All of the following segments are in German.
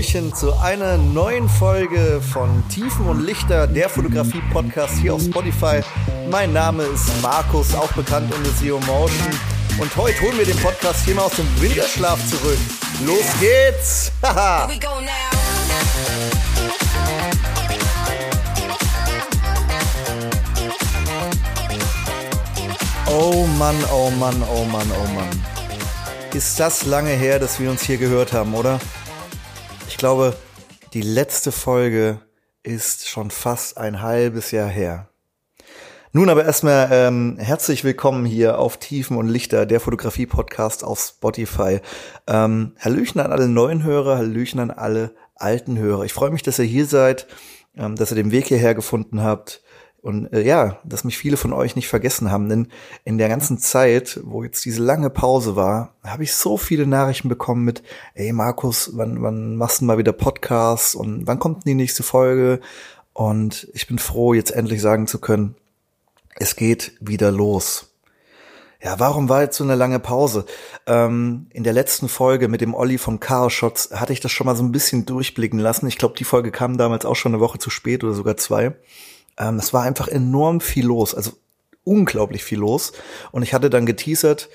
Hallöchen zu einer neuen Folge von Tiefen und Lichter, der Fotografie-Podcast hier auf Spotify. Mein Name ist Markus, auch bekannt unter SEO Motion. Und heute holen wir den Podcast hier mal aus dem Winterschlaf zurück. Los geht's! Haha! Oh Mann, oh Mann, oh Mann, oh Mann. Ist das lange her, dass wir uns hier gehört haben, oder? Ich glaube, die letzte Folge ist schon fast ein halbes Jahr her. Nun aber erstmal herzlich willkommen hier auf Tiefen und Lichter, der Fotografie-Podcast auf Spotify. Hallöchen an alle neuen Hörer, Hallöchen an alle alten Hörer. Ich freue mich, dass ihr hier seid, dass ihr den Weg hierher gefunden habt. Und dass mich viele von euch nicht vergessen haben, denn in der ganzen Zeit, wo jetzt diese lange Pause war, habe ich so viele Nachrichten bekommen mit, ey Markus, wann machst du mal wieder Podcasts und wann kommt denn die nächste Folge? Und ich bin froh, jetzt endlich sagen zu können, es geht wieder los. Ja, warum war jetzt so eine lange Pause? In der letzten Folge mit dem Olli vom Chaos Shots hatte ich das schon mal so ein bisschen durchblicken lassen. Ich glaube, die Folge kam damals auch schon eine Woche zu spät oder sogar 2. Es war einfach enorm viel los, also unglaublich viel los. Und ich hatte dann geteasert,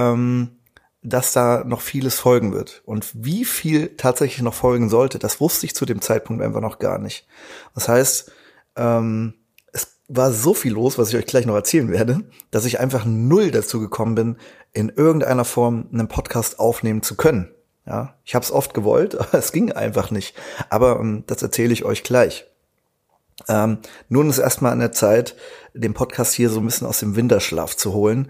dass da noch vieles folgen wird. Und wie viel tatsächlich noch folgen sollte, das wusste ich zu dem Zeitpunkt einfach noch gar nicht. Das heißt, es war so viel los, was ich euch gleich noch erzählen werde, dass ich einfach null dazu gekommen bin, in irgendeiner Form einen Podcast aufnehmen zu können. Ja, ich habe es oft gewollt, aber es ging einfach nicht. Aber das erzähle ich euch gleich. Nun ist erstmal an der Zeit, den Podcast hier so ein bisschen aus dem Winterschlaf zu holen.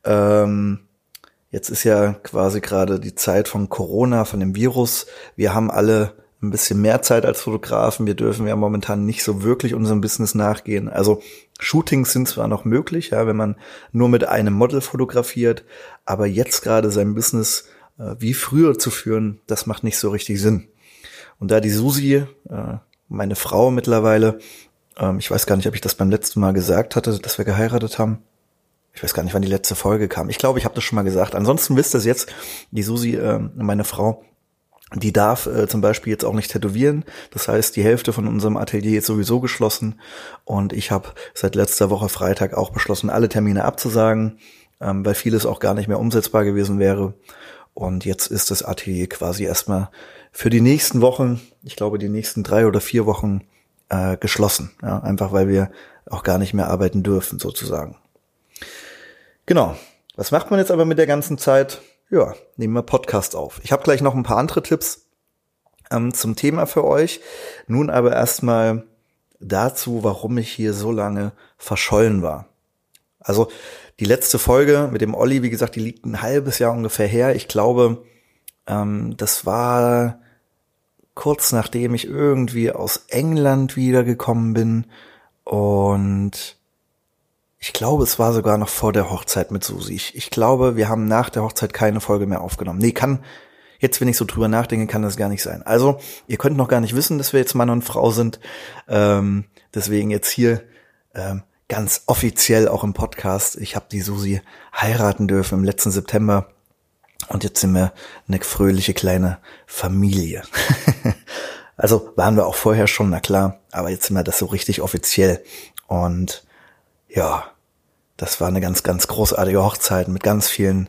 Jetzt ist ja quasi gerade die Zeit von Corona, von dem Virus. Wir haben alle ein bisschen mehr Zeit als Fotografen. Wir dürfen ja momentan nicht so wirklich unserem Business nachgehen. Also Shootings sind zwar noch möglich, ja, wenn man nur mit einem Model fotografiert, aber jetzt gerade sein Business wie früher zu führen, das macht nicht so richtig Sinn. Und da die Susi, meine Frau mittlerweile, ich weiß gar nicht, ob ich das beim letzten Mal gesagt hatte, dass wir geheiratet haben. Ich weiß gar nicht, wann die letzte Folge kam. Ich glaube, ich habe das schon mal gesagt. Ansonsten wisst ihr es jetzt, die Susi, meine Frau, die darf zum Beispiel jetzt auch nicht tätowieren. Das heißt, die Hälfte von unserem Atelier ist sowieso geschlossen. Und ich habe seit letzter Woche Freitag auch beschlossen, alle Termine abzusagen, weil vieles auch gar nicht mehr umsetzbar gewesen wäre. Und jetzt ist das Atelier quasi erstmal für die nächsten Wochen, ich glaube die nächsten 3 oder 4 Wochen geschlossen. Ja, einfach weil wir auch gar nicht mehr arbeiten dürfen sozusagen. Genau. Was macht man jetzt aber mit der ganzen Zeit? Ja, nehmen wir Podcast auf. Ich habe gleich noch ein paar andere Tipps zum Thema für euch. Nun aber erstmal dazu, warum ich hier so lange verschollen war. Also die letzte Folge mit dem Olli, wie gesagt, die liegt ein halbes Jahr ungefähr her. Ich glaube, das war kurz nachdem ich irgendwie aus England wiedergekommen bin. Und ich glaube, es war sogar noch vor der Hochzeit mit Susi. Ich glaube, wir haben nach der Hochzeit keine Folge mehr aufgenommen. Nee, jetzt, wenn ich so drüber nachdenke, kann das gar nicht sein. Also, ihr könnt noch gar nicht wissen, dass wir jetzt Mann und Frau sind. Deswegen jetzt hier ganz offiziell auch im Podcast. Ich habe die Susi heiraten dürfen im letzten September. Und jetzt sind wir eine fröhliche kleine Familie. Also waren wir auch vorher schon, na klar. Aber jetzt sind wir das so richtig offiziell. Und ja, das war eine ganz, ganz großartige Hochzeit mit ganz vielen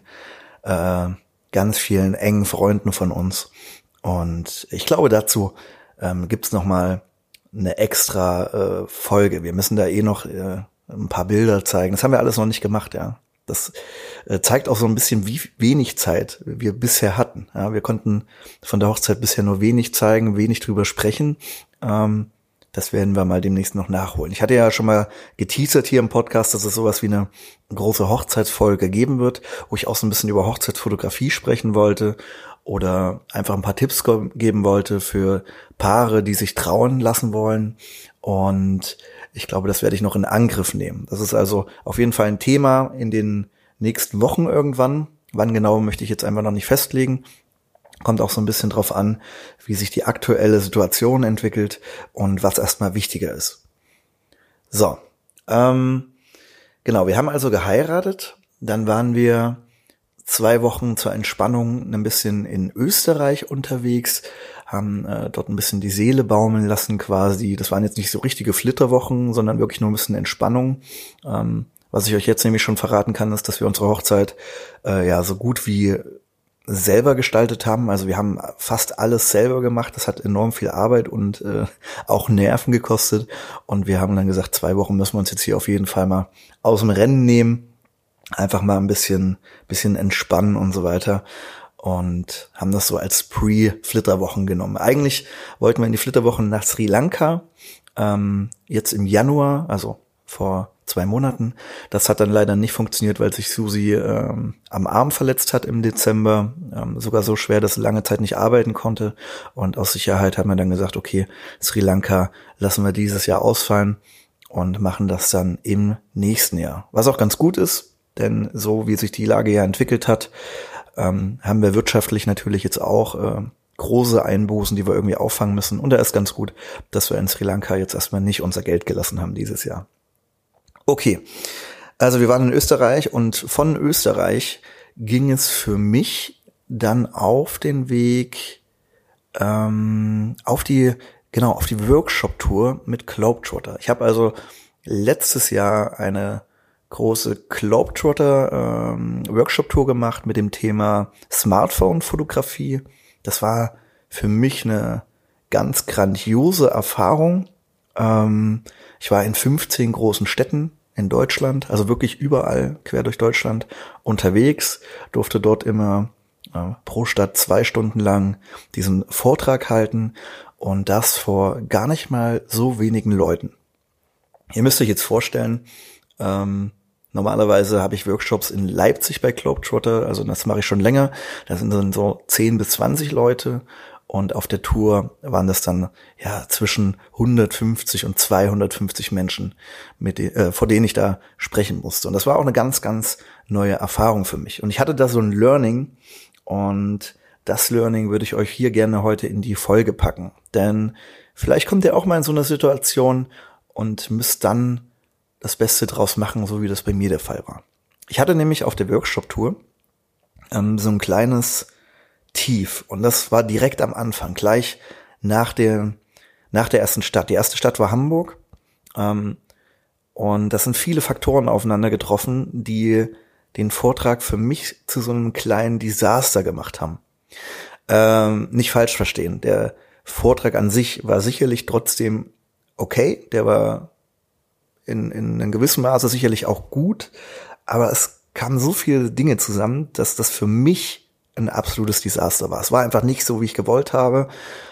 engen Freunden von uns. Und ich glaube, dazu gibt's noch mal eine extra Folge. Wir müssen da noch ein paar Bilder zeigen. Das haben wir alles noch nicht gemacht, ja. Das zeigt auch so ein bisschen, wie wenig Zeit wir bisher hatten. Ja, wir konnten von der Hochzeit bisher nur wenig zeigen, wenig drüber sprechen. Das werden wir mal demnächst noch nachholen. Ich hatte ja schon mal geteasert hier im Podcast, dass es sowas wie eine große Hochzeitsfolge geben wird, wo ich auch so ein bisschen über Hochzeitsfotografie sprechen wollte oder einfach ein paar Tipps geben wollte für Paare, die sich trauen lassen wollen. Und ich glaube, das werde ich noch in Angriff nehmen. Das ist also auf jeden Fall ein Thema in den nächsten Wochen irgendwann. Wann genau, möchte ich jetzt einfach noch nicht festlegen. Kommt auch so ein bisschen drauf an, wie sich die aktuelle Situation entwickelt und was erstmal wichtiger ist. So, genau, wir haben also geheiratet. Dann waren wir 2 Wochen zur Entspannung ein bisschen in Österreich unterwegs, haben dort ein bisschen die Seele baumeln lassen quasi. Das waren jetzt nicht so richtige Flitterwochen, sondern wirklich nur ein bisschen Entspannung. Was ich euch jetzt nämlich schon verraten kann, ist, dass wir unsere Hochzeit so gut wie selber gestaltet haben. Also wir haben fast alles selber gemacht. Das hat enorm viel Arbeit und auch Nerven gekostet. Und wir haben dann gesagt, 2 Wochen müssen wir uns jetzt hier auf jeden Fall mal aus dem Rennen nehmen. Einfach mal ein bisschen entspannen und so weiter. Und haben das so als Pre-Flitterwochen genommen. Eigentlich wollten wir in die Flitterwochen nach Sri Lanka, jetzt im Januar, also vor 2 Monaten. Das hat dann leider nicht funktioniert, weil sich Susi am Arm verletzt hat im Dezember. Sogar so schwer, dass sie lange Zeit nicht arbeiten konnte. Und aus Sicherheit haben wir dann gesagt, okay, Sri Lanka lassen wir dieses Jahr ausfallen und machen das dann im nächsten Jahr. Was auch ganz gut ist, denn so wie sich die Lage ja entwickelt hat, haben wir wirtschaftlich natürlich jetzt auch große Einbußen, die wir irgendwie auffangen müssen. Und da ist ganz gut, dass wir in Sri Lanka jetzt erstmal nicht unser Geld gelassen haben dieses Jahr. Okay, also wir waren in Österreich und von Österreich ging es für mich dann auf den Weg auf die Workshop-Tour mit Globetrotter. Ich habe also letztes Jahr eine große Globetrotter Workshop-Tour gemacht mit dem Thema Smartphone-Fotografie. Das war für mich eine ganz grandiose Erfahrung. Ich war in 15 großen Städten in Deutschland, also wirklich überall quer durch Deutschland unterwegs, durfte dort immer pro Stadt 2 Stunden lang diesen Vortrag halten und das vor gar nicht mal so wenigen Leuten. Ihr müsst euch jetzt vorstellen, normalerweise habe ich Workshops in Leipzig bei Globetrotter, also das mache ich schon länger. Da sind dann so 10 bis 20 Leute und auf der Tour waren das dann zwischen 150 und 250 Menschen, vor denen ich da sprechen musste. Und das war auch eine ganz, ganz neue Erfahrung für mich. Und ich hatte da so ein Learning und das Learning würde ich euch hier gerne heute in die Folge packen. Denn vielleicht kommt ihr auch mal in so eine Situation und müsst dann das Beste draus machen, so wie das bei mir der Fall war. Ich hatte nämlich auf der Workshop-Tour so ein kleines Tief und das war direkt am Anfang, gleich nach der ersten Stadt. Die erste Stadt war Hamburg und das sind viele Faktoren aufeinander getroffen, die den Vortrag für mich zu so einem kleinen Desaster gemacht haben. Nicht falsch verstehen, der Vortrag an sich war sicherlich trotzdem okay, der war in einem gewissen Maße sicherlich auch gut, aber es kamen so viele Dinge zusammen, dass das für mich ein absolutes Desaster war. Es war einfach nicht so, wie ich gewollt habe.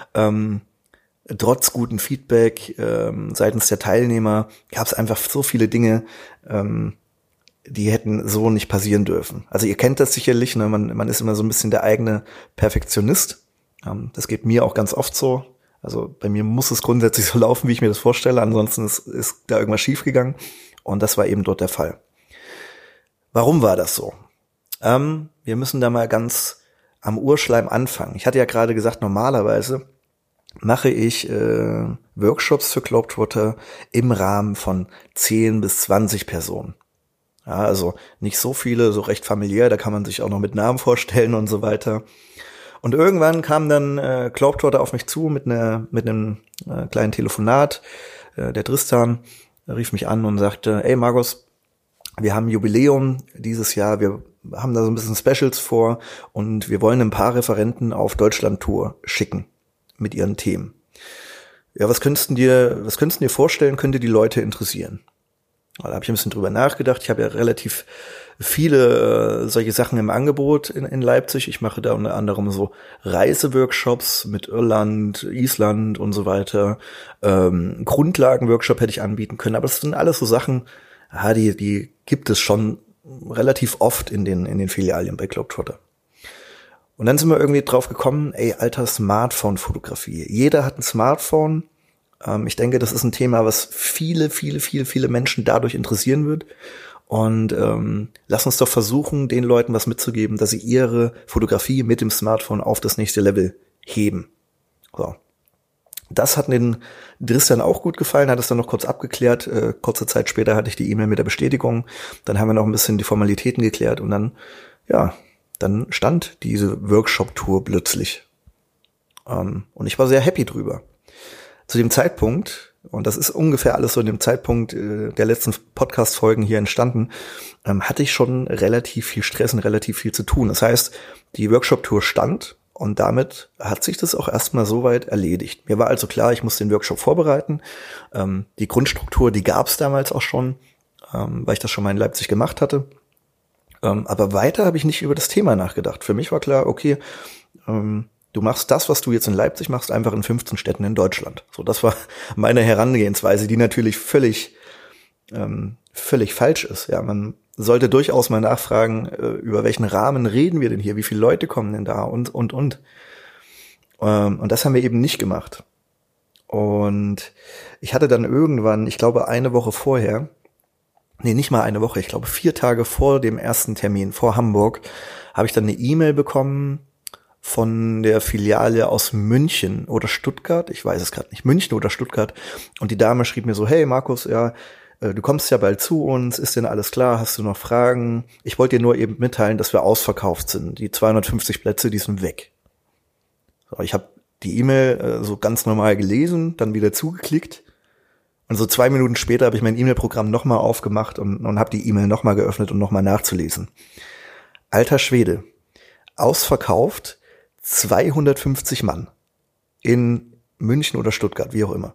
Trotz guten Feedback seitens der Teilnehmer gab es einfach so viele Dinge, die hätten so nicht passieren dürfen. Also ihr kennt das sicherlich, ne? Man ist immer so ein bisschen der eigene Perfektionist. Das geht mir auch ganz oft so. Also bei mir muss es grundsätzlich so laufen, wie ich mir das vorstelle. Ansonsten ist da irgendwas schiefgegangen. Und das war eben dort der Fall. Warum war das so? Wir müssen da mal ganz am Urschleim anfangen. Ich hatte ja gerade gesagt, normalerweise mache ich Workshops für Globetrotter im Rahmen von 10 bis 20 Personen. Ja, also nicht so viele, so recht familiär, da kann man sich auch noch mit Namen vorstellen und so weiter. Und irgendwann kam dann Globetrotter auf mich zu mit einem kleinen Telefonat. Der Tristan rief mich an und sagte, ey Markus, wir haben Jubiläum dieses Jahr, wir haben da so ein bisschen Specials vor und wir wollen ein paar Referenten auf Deutschland-Tour schicken mit ihren Themen. Ja, was könntest du dir vorstellen, könnte die Leute interessieren? Da habe ich ein bisschen drüber nachgedacht. Ich habe ja relativ viele solche Sachen im Angebot in Leipzig. Ich mache da unter anderem so Reiseworkshops mit Irland, Island und so weiter. Grundlagenworkshop hätte ich anbieten können, aber das sind alles so Sachen, die gibt es schon relativ oft in den Filialien bei Globetrotter. Und dann sind wir irgendwie drauf gekommen, alter, Smartphone-Fotografie. Jeder hat ein Smartphone. Ich denke, das ist ein Thema, was viele Menschen dadurch interessieren wird. Und lass uns doch versuchen, den Leuten was mitzugeben, dass sie ihre Fotografie mit dem Smartphone auf das nächste Level heben. So. Das hat den Tristan auch gut gefallen, hat es dann noch kurz abgeklärt. Kurze Zeit später hatte ich die E-Mail mit der Bestätigung. Dann haben wir noch ein bisschen die Formalitäten geklärt und dann, dann stand diese Workshop-Tour plötzlich. Und ich war sehr happy drüber. Zu dem Zeitpunkt, und das ist ungefähr alles so in dem Zeitpunkt der letzten Podcast-Folgen hier entstanden, hatte ich schon relativ viel Stress und relativ viel zu tun. Das heißt, die Workshop-Tour stand und damit hat sich das auch erstmal soweit erledigt. Mir war also klar, ich muss den Workshop vorbereiten. Die Grundstruktur, die gab es damals auch schon, weil ich das schon mal in Leipzig gemacht hatte. Aber weiter habe ich nicht über das Thema nachgedacht. Für mich war klar, okay, du machst das, was du jetzt in Leipzig machst, einfach in 15 Städten in Deutschland. So, das war meine Herangehensweise, die natürlich völlig falsch ist. Ja, man sollte durchaus mal nachfragen, über welchen Rahmen reden wir denn hier? Wie viele Leute kommen denn da? Und das haben wir eben nicht gemacht. Und ich hatte dann irgendwann, ich glaube eine Woche vorher, nee, nicht mal eine Woche, ich glaube 4 Tage vor dem ersten Termin, vor Hamburg, habe ich dann eine E-Mail bekommen von der Filiale aus München oder Stuttgart, ich weiß es gerade nicht, München oder Stuttgart. Und die Dame schrieb mir so, hey Markus, ja, du kommst ja bald zu uns, ist denn alles klar, hast du noch Fragen? Ich wollte dir nur eben mitteilen, dass wir ausverkauft sind. Die 250 Plätze, die sind weg. So, ich habe die E-Mail so ganz normal gelesen, dann wieder zugeklickt. Und so 2 Minuten später habe ich mein E-Mail-Programm nochmal aufgemacht und habe die E-Mail nochmal geöffnet, um nochmal nachzulesen. Alter Schwede, ausverkauft 250 Mann in München oder Stuttgart, wie auch immer.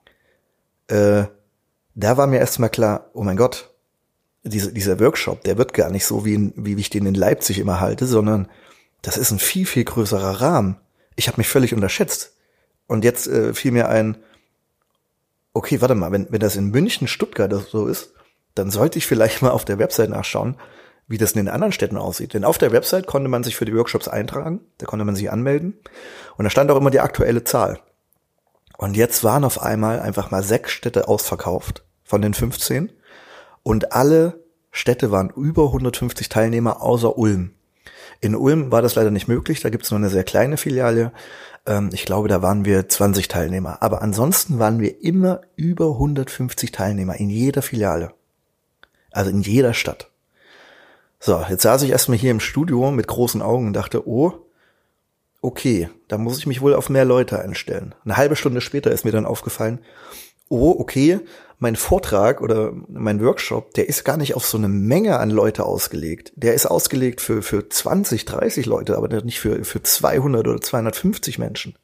Da war mir erstmal klar, oh mein Gott, dieser Workshop, der wird gar nicht so, wie ich den in Leipzig immer halte, sondern das ist ein viel, viel größerer Rahmen. Ich habe mich völlig unterschätzt. Und jetzt fiel mir ein, okay, warte mal, wenn das in München, Stuttgart so ist, dann sollte ich vielleicht mal auf der Website nachschauen, wie das in den anderen Städten aussieht. Denn auf der Website konnte man sich für die Workshops eintragen, da konnte man sich anmelden und da stand auch immer die aktuelle Zahl. Und jetzt waren auf einmal einfach mal 6 Städte ausverkauft von den 15 und alle Städte waren über 150 Teilnehmer außer Ulm. In Ulm war das leider nicht möglich, da gibt es nur eine sehr kleine Filiale. Ich glaube, da waren wir 20 Teilnehmer. Aber ansonsten waren wir immer über 150 Teilnehmer in jeder Filiale. Also in jeder Stadt. So, jetzt saß ich erstmal hier im Studio mit großen Augen und dachte, oh, okay, da muss ich mich wohl auf mehr Leute einstellen. Eine halbe Stunde später ist mir dann aufgefallen, oh, okay, mein Vortrag oder mein Workshop, der ist gar nicht auf so eine Menge an Leute ausgelegt. Der ist ausgelegt für 20, 30 Leute, aber nicht für 200 oder 250 Menschen.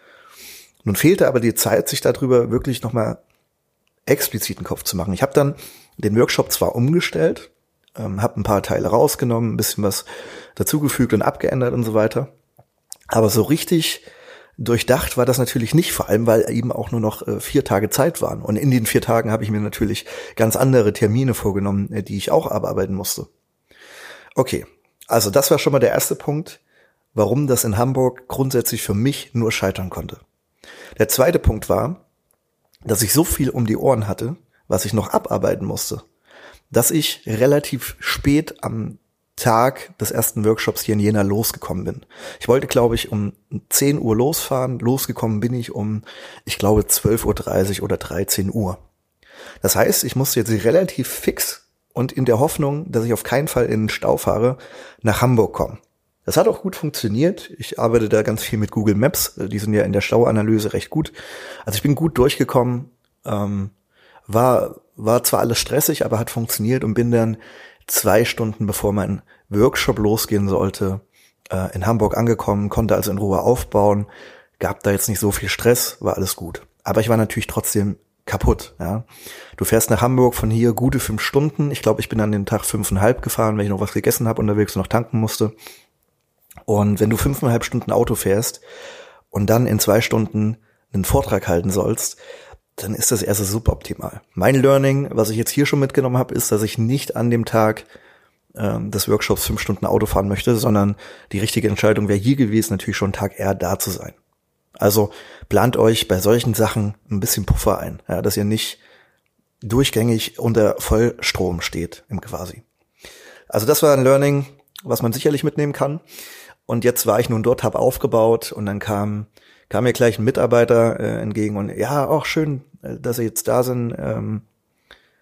Nun fehlte aber die Zeit, sich darüber wirklich nochmal explizit einen Kopf zu machen. Ich habe dann den Workshop zwar umgestellt, habe ein paar Teile rausgenommen, ein bisschen was dazugefügt und abgeändert und so weiter, aber so richtig durchdacht war das natürlich nicht, vor allem, weil eben auch nur noch 4 Tage Zeit waren. Und in den 4 Tagen habe ich mir natürlich ganz andere Termine vorgenommen, die ich auch abarbeiten musste. Okay, also das war schon mal der erste Punkt, warum das in Hamburg grundsätzlich für mich nur scheitern konnte. Der zweite Punkt war, dass ich so viel um die Ohren hatte, was ich noch abarbeiten musste, dass ich relativ spät am Tag des ersten Workshops hier in Jena losgekommen bin. Ich wollte, glaube ich, um 10 Uhr losfahren. Losgekommen bin ich um, ich glaube, 12:30 Uhr oder 13 Uhr. Das heißt, ich musste jetzt relativ fix und in der Hoffnung, dass ich auf keinen Fall in den Stau fahre, nach Hamburg kommen. Das hat auch gut funktioniert. Ich arbeite da ganz viel mit Google Maps. Die sind ja in der Stauanalyse recht gut. Also ich bin gut durchgekommen. War zwar alles stressig, aber hat funktioniert und bin dann 2 Stunden bevor mein Workshop losgehen sollte, in Hamburg angekommen, konnte also in Ruhe aufbauen, gab da jetzt nicht so viel Stress, war alles gut. Aber ich war natürlich trotzdem kaputt. Ja. Du fährst nach Hamburg von hier gute 5 Stunden. Ich glaube, ich bin an dem Tag 5,5 gefahren, weil ich noch was gegessen habe unterwegs und noch tanken musste. Und wenn du 5,5 Stunden Auto fährst und dann in 2 Stunden einen Vortrag halten sollst, dann ist das erste suboptimal. Mein Learning, was ich jetzt hier schon mitgenommen habe, ist, dass ich nicht an dem Tag des Workshops 5 Stunden Auto fahren möchte, sondern die richtige Entscheidung wäre hier gewesen, natürlich schon einen Tag eher da zu sein. Also plant euch bei solchen Sachen ein bisschen Puffer ein, ja, dass ihr nicht durchgängig unter Vollstrom steht im quasi. Also das war ein Learning, was man sicherlich mitnehmen kann. Und jetzt war ich nun dort, habe aufgebaut und dann kam mir gleich ein Mitarbeiter entgegen und ja, auch schön, dass Sie jetzt da sind.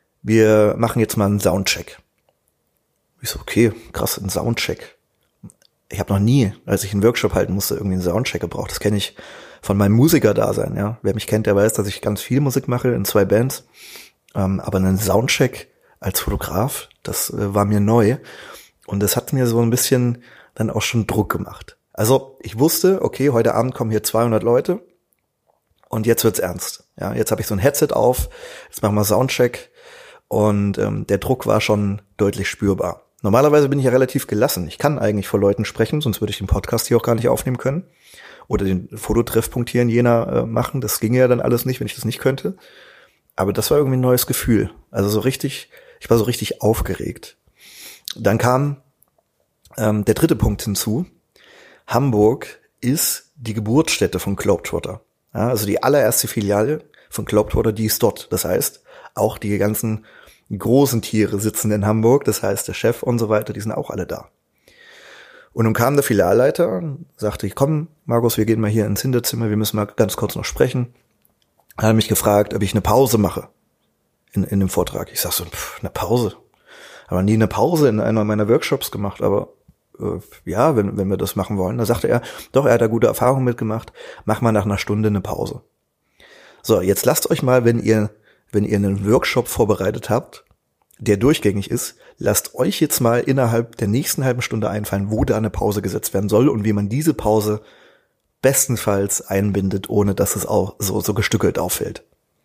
Wir machen jetzt mal einen Soundcheck. Ich so, okay, krass, ein Soundcheck. Ich habe noch nie, als ich einen Workshop halten musste, irgendwie einen Soundcheck gebraucht. Das kenne ich von meinem Musiker-Dasein, ja. Wer mich kennt, der weiß, dass ich ganz viel Musik mache in 2 Bands. Aber einen Soundcheck als Fotograf, das war mir neu. Und das hat mir so ein bisschen dann auch schon Druck gemacht. Also ich wusste, okay, heute Abend kommen hier 200 Leute und jetzt wird's ernst. Ja, jetzt habe ich so ein Headset auf, jetzt machen wir Soundcheck und der Druck war schon deutlich spürbar. Normalerweise bin ich ja relativ gelassen. Ich kann eigentlich vor Leuten sprechen, sonst würde ich den Podcast hier auch gar nicht aufnehmen können. Oder den Fototreffpunkt hier in Jena machen. Das ginge ja dann alles nicht, wenn ich das nicht könnte. Aber das war irgendwie ein neues Gefühl. Also ich war so richtig aufgeregt. Dann kam der 3. Punkt hinzu. Hamburg ist die Geburtsstätte von Globetrotter. Ja, also die allererste Filiale von Globetrotter, die ist dort. Das heißt, auch die ganzen großen Tiere sitzen in Hamburg. Das heißt, der Chef und so weiter, die sind auch alle da. Und nun kam der Filialleiter und sagte, komm, Markus, wir gehen mal hier ins Hinterzimmer, wir müssen mal ganz kurz noch sprechen. Er hat mich gefragt, ob ich eine Pause mache in dem Vortrag. Ich sag so, eine Pause? Aber nie eine Pause in einer meiner Workshops gemacht, aber ja, wenn wir das machen wollen. Da sagte er, doch, er hat da gute Erfahrungen mitgemacht, mach mal nach einer Stunde eine Pause. So, jetzt lasst euch mal, wenn ihr einen Workshop vorbereitet habt, der durchgängig ist, lasst euch jetzt mal innerhalb der nächsten halben Stunde einfallen, wo da eine Pause gesetzt werden soll und wie man diese Pause bestenfalls einbindet, ohne dass es auch so gestückelt auffällt.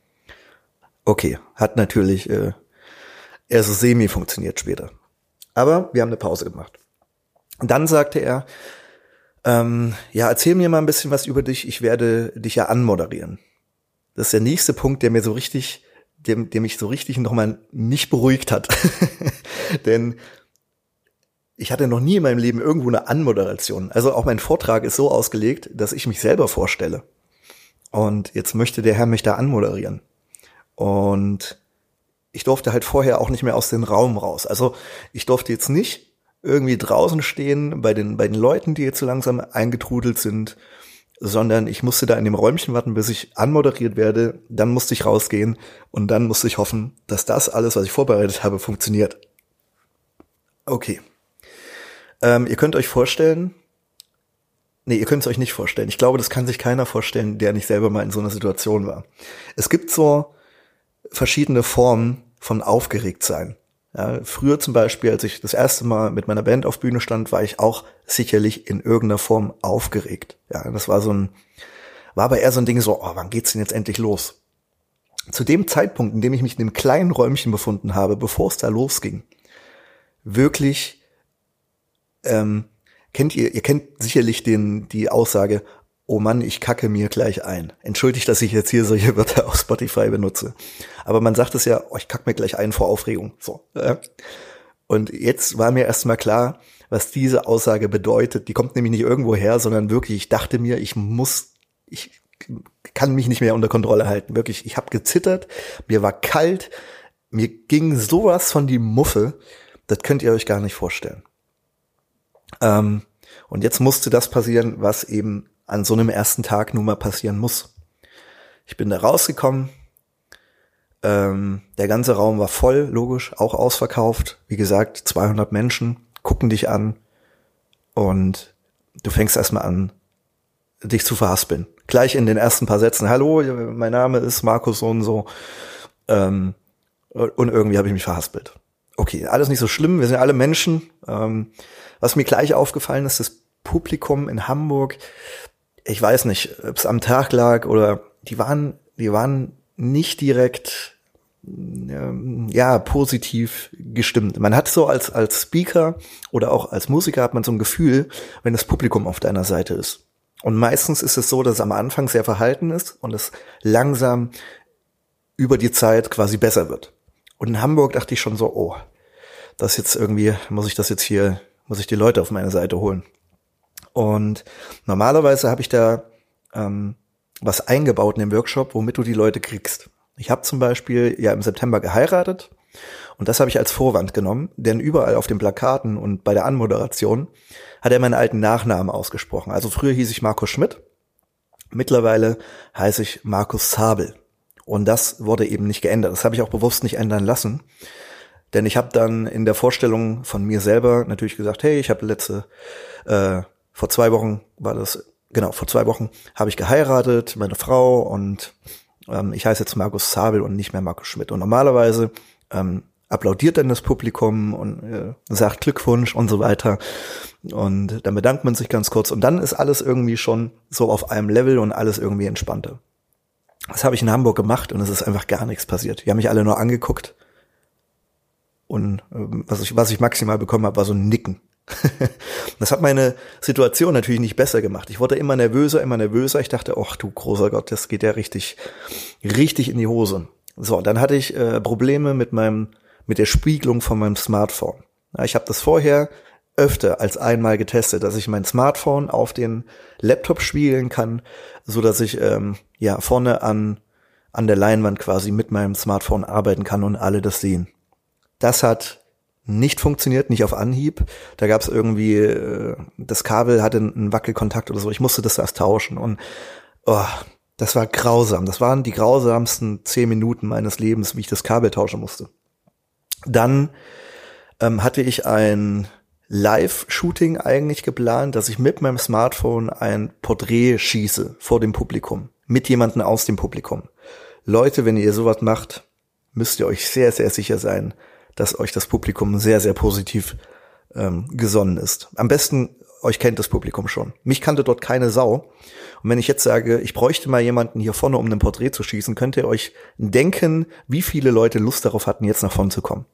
Okay, hat natürlich eher so semi funktioniert später. Aber wir haben eine Pause gemacht. Und dann sagte er, ja, erzähl mir mal ein bisschen was über dich, ich werde dich ja anmoderieren. Das ist der nächste Punkt, der mich so richtig nochmal nicht beruhigt hat. Denn ich hatte noch nie in meinem Leben irgendwo eine Anmoderation. Also auch mein Vortrag ist so ausgelegt, dass ich mich selber vorstelle. Und jetzt möchte der Herr mich da anmoderieren. Und ich durfte halt vorher auch nicht mehr aus dem Raum raus. Also ich durfte jetzt nicht irgendwie draußen stehen bei den Leuten, die jetzt so langsam eingetrudelt sind, sondern ich musste da in dem Räumchen warten, bis ich anmoderiert werde. Dann musste ich rausgehen und dann musste ich hoffen, dass das alles, was ich vorbereitet habe, funktioniert. Okay. Ihr könnt euch vorstellen, ihr könnt es euch nicht vorstellen. Ich glaube, das kann sich keiner vorstellen, der nicht selber mal in so einer Situation war. Es gibt so verschiedene Formen von Aufgeregtsein. Ja, früher zum Beispiel, als ich das erste Mal mit meiner Band auf Bühne stand, war ich auch sicherlich in irgendeiner Form aufgeregt. Ja, das war aber eher so ein Ding so, wann geht's denn jetzt endlich los? Zu dem Zeitpunkt, in dem ich mich in einem kleinen Räumchen befunden habe, bevor es da losging, wirklich, ihr kennt sicherlich die Aussage, oh Mann, ich kacke mir gleich ein. Entschuldigt, dass ich jetzt hier solche Wörter auf Spotify benutze. Aber man sagt es ja, ich kacke mir gleich ein vor Aufregung. So. Und jetzt war mir erstmal klar, was diese Aussage bedeutet. Die kommt nämlich nicht irgendwo her, sondern wirklich, ich dachte mir, ich kann mich nicht mehr unter Kontrolle halten. Wirklich, ich habe gezittert, mir war kalt, mir ging sowas von die Muffe, das könnt ihr euch gar nicht vorstellen. Und jetzt musste das passieren, was eben an so einem ersten Tag nun mal passieren muss. Ich bin da rausgekommen, der ganze Raum war voll, logisch, auch ausverkauft. Wie gesagt, 200 Menschen gucken dich an und du fängst erstmal an, dich zu verhaspeln. Gleich in den ersten paar Sätzen, hallo, mein Name ist Markus so und so. Und irgendwie habe ich mich verhaspelt. Okay, alles nicht so schlimm, wir sind alle Menschen. Was mir gleich aufgefallen ist, das Publikum in Hamburg, ich weiß nicht, ob es am Tag lag oder die waren nicht direkt positiv gestimmt. Man hat so als Speaker oder auch als Musiker hat man so ein Gefühl, wenn das Publikum auf deiner Seite ist. Und meistens ist es so, dass es am Anfang sehr verhalten ist und es langsam über die Zeit quasi besser wird. Und in Hamburg dachte ich schon so, das jetzt irgendwie, muss ich die Leute auf meine Seite holen. Und normalerweise habe ich da was eingebaut in dem Workshop, womit du die Leute kriegst. Ich habe zum Beispiel ja im September geheiratet und das habe ich als Vorwand genommen, denn überall auf den Plakaten und bei der Anmoderation hat er meinen alten Nachnamen ausgesprochen. Also früher hieß ich Markus Schmidt, mittlerweile heiße ich Markus Zabel. Und das wurde eben nicht geändert. Das habe ich auch bewusst nicht ändern lassen. Denn ich habe dann in der Vorstellung von mir selber natürlich gesagt, hey, ich habe vor 2 Wochen habe ich geheiratet, meine Frau, und ich heiße jetzt Markus Zabel und nicht mehr Markus Schmidt. Und normalerweise applaudiert dann das Publikum und sagt Glückwunsch und so weiter. Und dann bedankt man sich ganz kurz und dann ist alles irgendwie schon so auf einem Level und alles irgendwie entspannter. Das habe ich in Hamburg gemacht und es ist einfach gar nichts passiert. Die haben mich alle nur angeguckt und was ich maximal bekommen habe, war so ein Nicken. Das hat meine Situation natürlich nicht besser gemacht. Ich wurde immer nervöser. Ich dachte, ach du großer Gott, das geht ja richtig in die Hose. So, dann hatte ich Probleme mit der Spiegelung von meinem Smartphone. Ja, ich habe das vorher öfter als einmal getestet, dass ich mein Smartphone auf den Laptop spiegeln kann, so dass ich vorne an der Leinwand quasi mit meinem Smartphone arbeiten kann und alle das sehen. Das hat nicht funktioniert, nicht auf Anhieb. Da gab es irgendwie, das Kabel hatte einen Wackelkontakt oder so. Ich musste das erst tauschen und das war grausam. Das waren die grausamsten 10 Minuten meines Lebens, wie ich das Kabel tauschen musste. Dann hatte ich ein Live-Shooting eigentlich geplant, dass ich mit meinem Smartphone ein Porträt schieße vor dem Publikum, mit jemandem aus dem Publikum. Leute, wenn ihr sowas macht, müsst ihr euch sehr, sehr sicher sein, dass euch das Publikum sehr, sehr positiv gesonnen ist. Am besten, euch kennt das Publikum schon. Mich kannte dort keine Sau. Und wenn ich jetzt sage, ich bräuchte mal jemanden hier vorne, um ein Porträt zu schießen, könnt ihr euch denken, wie viele Leute Lust darauf hatten, jetzt nach vorne zu kommen.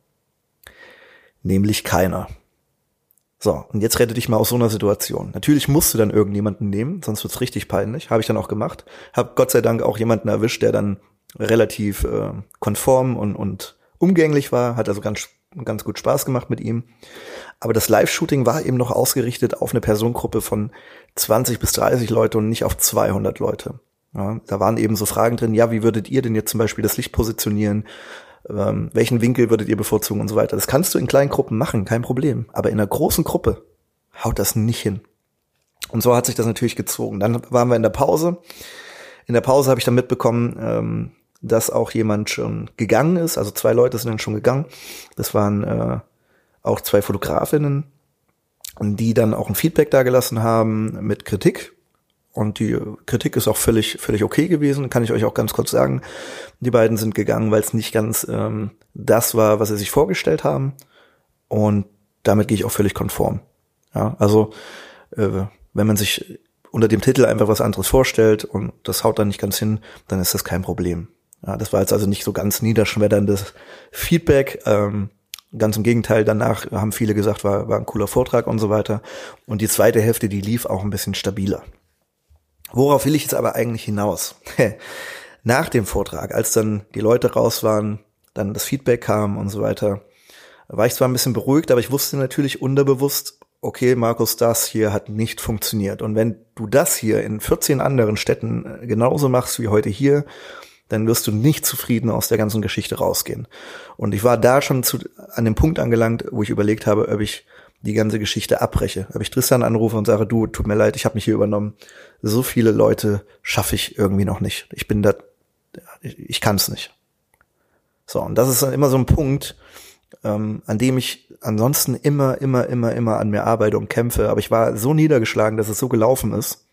Nämlich keiner. So, und jetzt rette dich mal aus so einer Situation. Natürlich musst du dann irgendjemanden nehmen, sonst wird's richtig peinlich. Habe ich dann auch gemacht. Hab Gott sei Dank auch jemanden erwischt, der dann relativ konform und umgänglich war. Hat also ganz gut Spaß gemacht mit ihm. Aber das Live-Shooting war eben noch ausgerichtet auf eine Personengruppe von 20 bis 30 Leute und nicht auf 200 Leute. Ja, da waren eben so Fragen drin, ja, wie würdet ihr denn jetzt zum Beispiel das Licht positionieren? Welchen Winkel würdet ihr bevorzugen und so weiter. Das kannst du in kleinen Gruppen machen, kein Problem. Aber in einer großen Gruppe haut das nicht hin. Und so hat sich das natürlich gezogen. Dann waren wir in der Pause. In der Pause habe ich dann mitbekommen, dass auch jemand schon gegangen ist. Also 2 Leute sind dann schon gegangen. Das waren auch 2 Fotografinnen, die dann auch ein Feedback dagelassen haben mit Kritik. Und die Kritik ist auch völlig okay gewesen, kann ich euch auch ganz kurz sagen. Die beiden sind gegangen, weil es nicht ganz das war, was sie sich vorgestellt haben. Und damit gehe ich auch völlig konform. Ja, also wenn man sich unter dem Titel einfach was anderes vorstellt und das haut dann nicht ganz hin, dann ist das kein Problem. Ja, das war jetzt also nicht so ganz niederschmetterndes Feedback. Ganz im Gegenteil, danach haben viele gesagt, war ein cooler Vortrag und so weiter. Und die zweite Hälfte, die lief auch ein bisschen stabiler. Worauf will ich jetzt aber eigentlich hinaus? Nach dem Vortrag, als dann die Leute raus waren, dann das Feedback kam und so weiter, war ich zwar ein bisschen beruhigt, aber ich wusste natürlich unterbewusst, okay, Markus, das hier hat nicht funktioniert. Und wenn du das hier in 14 anderen Städten genauso machst wie heute hier, dann wirst du nicht zufrieden aus der ganzen Geschichte rausgehen. Und ich war da schon an dem Punkt angelangt, wo ich überlegt habe, ob ich die ganze Geschichte abbreche. Ob ich Tristan anrufe und sage, du, tut mir leid, ich habe mich hier übernommen. So viele Leute schaffe ich irgendwie noch nicht. Ich kann es nicht. So, und das ist dann immer so ein Punkt, an dem ich ansonsten immer an mir arbeite und kämpfe. Aber ich war so niedergeschlagen, dass es so gelaufen ist,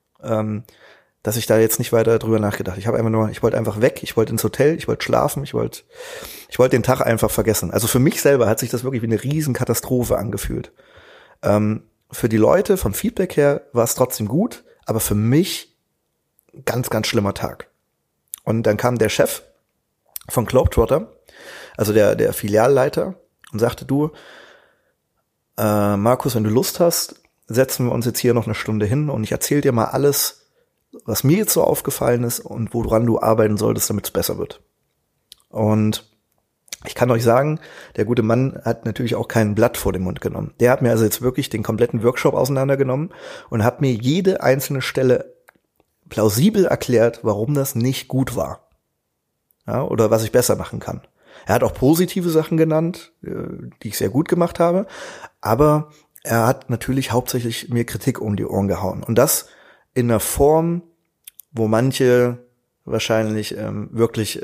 dass ich da jetzt nicht weiter drüber nachgedacht. Ich wollte einfach weg, ich wollte ins Hotel, ich wollte schlafen, ich wollte den Tag einfach vergessen. Also für mich selber hat sich das wirklich wie eine Riesenkatastrophe angefühlt. Für die Leute vom Feedback her war es trotzdem gut, aber für mich ganz, ganz schlimmer Tag. Und dann kam der Chef von Globetrotter, also der Filialleiter, und sagte, du, Markus, wenn du Lust hast, setzen wir uns jetzt hier noch eine Stunde hin und ich erzähle dir mal alles, was mir jetzt so aufgefallen ist und woran du arbeiten solltest, damit es besser wird. Und ich kann euch sagen, der gute Mann hat natürlich auch kein Blatt vor den Mund genommen. Der hat mir also jetzt wirklich den kompletten Workshop auseinandergenommen und hat mir jede einzelne Stelle plausibel erklärt, warum das nicht gut war. Ja, oder was ich besser machen kann. Er hat auch positive Sachen genannt, die ich sehr gut gemacht habe, aber er hat natürlich hauptsächlich mir Kritik um die Ohren gehauen. Und das in einer Form, wo manche wahrscheinlich wirklich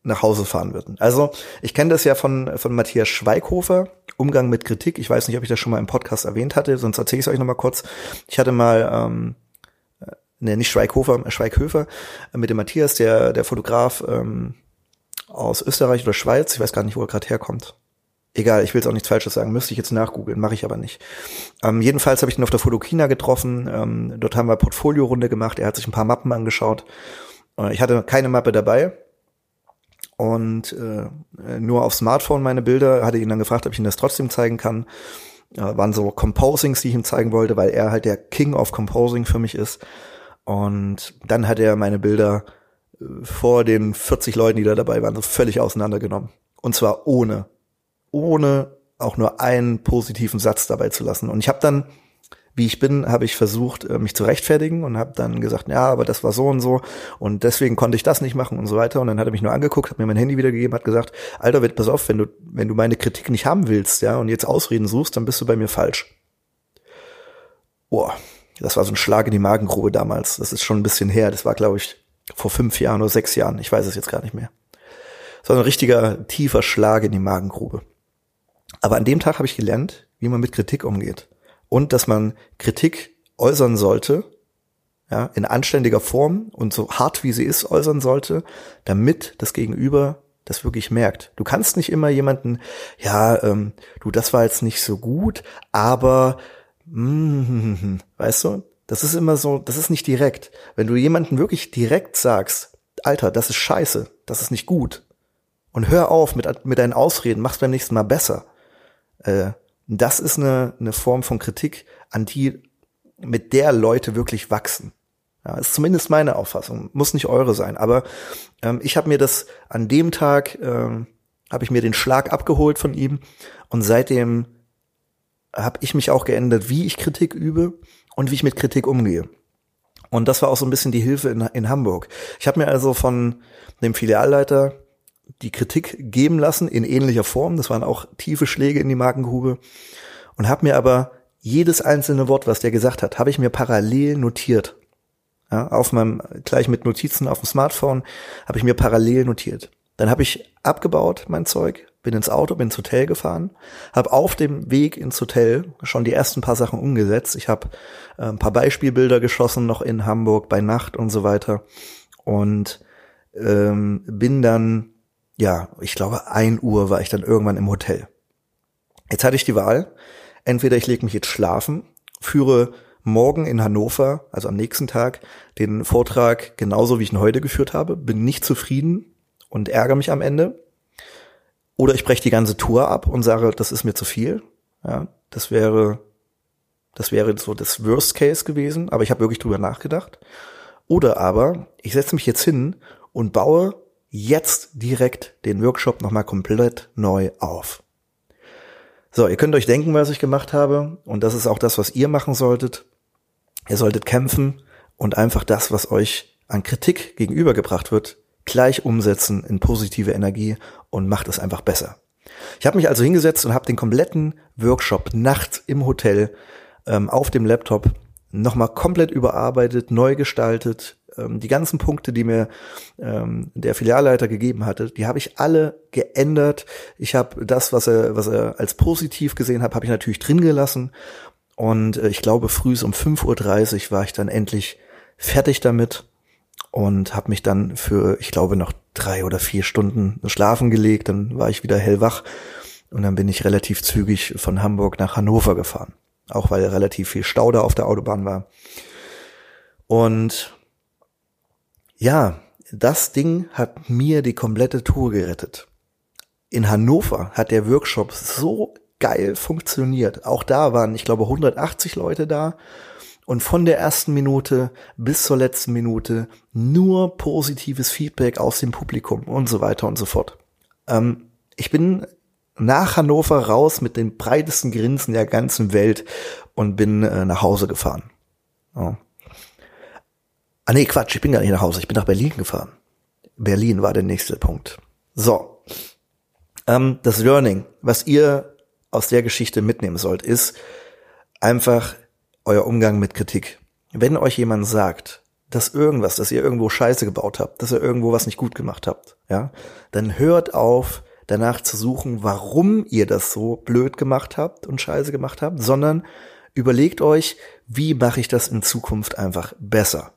nach Hause fahren würden. Also ich kenne das ja von Matthias Schweighofer, Umgang mit Kritik. Ich weiß nicht, ob ich das schon mal im Podcast erwähnt hatte, sonst erzähle ich es euch nochmal kurz. Ich hatte mal, nicht Schweighöfer, mit dem Matthias, der Fotograf aus Österreich oder Schweiz, ich weiß gar nicht, wo er gerade herkommt. Egal, ich will jetzt auch nichts Falsches sagen, müsste ich jetzt nachgoogeln, mache ich aber nicht. Jedenfalls habe ich ihn auf der Fotokina getroffen, dort haben wir Portfolio-Runde gemacht, er hat sich ein paar Mappen angeschaut. Ich hatte keine Mappe dabei und nur auf Smartphone meine Bilder, hatte ihn dann gefragt, ob ich ihm das trotzdem zeigen kann. Waren so Composings, die ich ihm zeigen wollte, weil er halt der King of Composing für mich ist. Und dann hat er meine Bilder vor den 40 Leuten, die da dabei waren, so völlig auseinandergenommen. Und zwar ohne auch nur einen positiven Satz dabei zu lassen. Und ich habe dann, wie ich bin, habe ich versucht, mich zu rechtfertigen und habe dann gesagt, ja, aber das war so und deswegen konnte ich das nicht machen und so weiter. Und dann hat er mich nur angeguckt, hat mir mein Handy wiedergegeben, hat gesagt, Alter, pass auf, wenn du meine Kritik nicht haben willst, ja, und jetzt Ausreden suchst, dann bist du bei mir falsch. Boah, das war so ein Schlag in die Magengrube damals. Das ist schon ein bisschen her. Das war, glaube ich, vor 5 Jahren oder 6 Jahren. Ich weiß es jetzt gar nicht mehr. Das war ein richtiger, tiefer Schlag in die Magengrube. Aber an dem Tag habe ich gelernt, wie man mit Kritik umgeht. Und dass man Kritik äußern sollte, ja, in anständiger Form und so hart wie sie ist äußern sollte, damit das Gegenüber das wirklich merkt. Du kannst nicht immer jemanden, ja, du, das war jetzt nicht so gut, aber, weißt du, das ist immer so, das ist nicht direkt. Wenn du jemanden wirklich direkt sagst, Alter, das ist scheiße, das ist nicht gut, und hör auf mit deinen Ausreden, mach's beim nächsten Mal besser. Das ist eine Form von Kritik, mit der Leute wirklich wachsen. Ja, ist zumindest meine Auffassung, muss nicht eure sein. Aber ich habe mir das an dem Tag, habe ich mir den Schlag abgeholt von ihm und seitdem habe ich mich auch geändert, wie ich Kritik übe und wie ich mit Kritik umgehe. Und das war auch so ein bisschen die Hilfe in Hamburg. Ich habe mir also von dem Filialleiter die Kritik geben lassen in ähnlicher Form. Das waren auch tiefe Schläge in die Magengrube. Und habe mir aber jedes einzelne Wort, was der gesagt hat, habe ich mir parallel notiert. Ja, gleich mit Notizen auf dem Smartphone, habe ich mir parallel notiert. Dann habe ich abgebaut mein Zeug, bin ins Auto, bin ins Hotel gefahren, habe auf dem Weg ins Hotel schon die ersten paar Sachen umgesetzt. Ich habe ein paar Beispielbilder geschossen noch in Hamburg bei Nacht und so weiter. Und bin dann, ja, ich glaube 1 Uhr war ich dann irgendwann im Hotel. Jetzt hatte ich die Wahl, entweder ich lege mich jetzt schlafen, führe morgen in Hannover, also am nächsten Tag, den Vortrag genauso, wie ich ihn heute geführt habe, bin nicht zufrieden und ärgere mich am Ende. Oder ich breche die ganze Tour ab und sage, das ist mir zu viel. Ja, das wäre so das Worst Case gewesen, aber ich habe wirklich drüber nachgedacht. Oder aber ich setze mich jetzt hin und baue jetzt direkt den Workshop nochmal komplett neu auf. So, ihr könnt euch denken, was ich gemacht habe. Und das ist auch das, was ihr machen solltet. Ihr solltet kämpfen und einfach das, was euch an Kritik gegenübergebracht wird, gleich umsetzen in positive Energie und macht es einfach besser. Ich habe mich also hingesetzt und habe den kompletten Workshop nachts im Hotel auf dem Laptop nochmal komplett überarbeitet, neu gestaltet. Die ganzen Punkte, die mir der Filialleiter gegeben hatte, die habe ich alle geändert. Ich habe das, was er als positiv gesehen hat, habe ich natürlich drin gelassen. Und ich glaube, frühs um 5:30 Uhr war ich dann endlich fertig damit und habe mich dann für, ich glaube, noch 3 oder 4 Stunden schlafen gelegt. Dann war ich wieder hellwach und dann bin ich relativ zügig von Hamburg nach Hannover gefahren. Auch weil relativ viel Stau da auf der Autobahn war. Und ja, das Ding hat mir die komplette Tour gerettet. In Hannover hat der Workshop so geil funktioniert. Auch da waren, ich glaube, 180 Leute da. Und von der ersten Minute bis zur letzten Minute nur positives Feedback aus dem Publikum und so weiter und so fort. Ich bin nach Hannover raus mit den breitesten Grinsen der ganzen Welt und bin nach Hause gefahren. Oh. Ah nee, Quatsch, ich bin gar nicht nach Hause, ich bin nach Berlin gefahren. Berlin war der nächste Punkt. So, das Learning, was ihr aus der Geschichte mitnehmen sollt, ist einfach euer Umgang mit Kritik. Wenn euch jemand sagt, dass ihr irgendwo Scheiße gebaut habt, dass ihr irgendwo was nicht gut gemacht habt, ja, dann hört auf, danach zu suchen, warum ihr das so blöd gemacht habt und Scheiße gemacht habt, sondern überlegt euch, wie mache ich das in Zukunft einfach besser?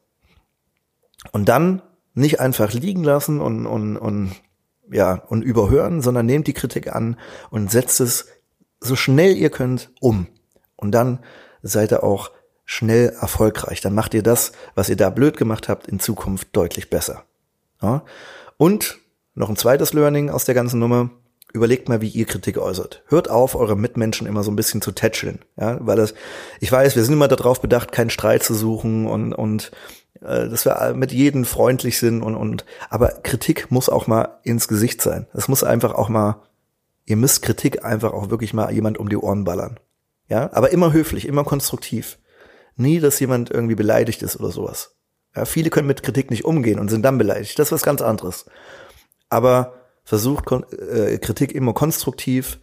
Und dann nicht einfach liegen lassen und überhören, sondern nehmt die Kritik an und setzt es so schnell ihr könnt um. Und dann seid ihr auch schnell erfolgreich. Dann macht ihr das, was ihr da blöd gemacht habt, in Zukunft deutlich besser. Ja? Und noch ein zweites Learning aus der ganzen Nummer. Überlegt mal, wie ihr Kritik äußert. Hört auf, eure Mitmenschen immer so ein bisschen zu tätscheln. Ja, weil ich weiß, wir sind immer darauf bedacht, keinen Streit zu suchen und dass wir mit jedem freundlich sind aber Kritik muss auch mal ins Gesicht sein. Es muss einfach auch mal, ihr müsst Kritik einfach auch wirklich mal jemand um die Ohren ballern. Ja, aber immer höflich, immer konstruktiv. Nie, dass jemand irgendwie beleidigt ist oder sowas. Ja, viele können mit Kritik nicht umgehen und sind dann beleidigt. Das ist was ganz anderes. Aber versucht Kritik immer konstruktiv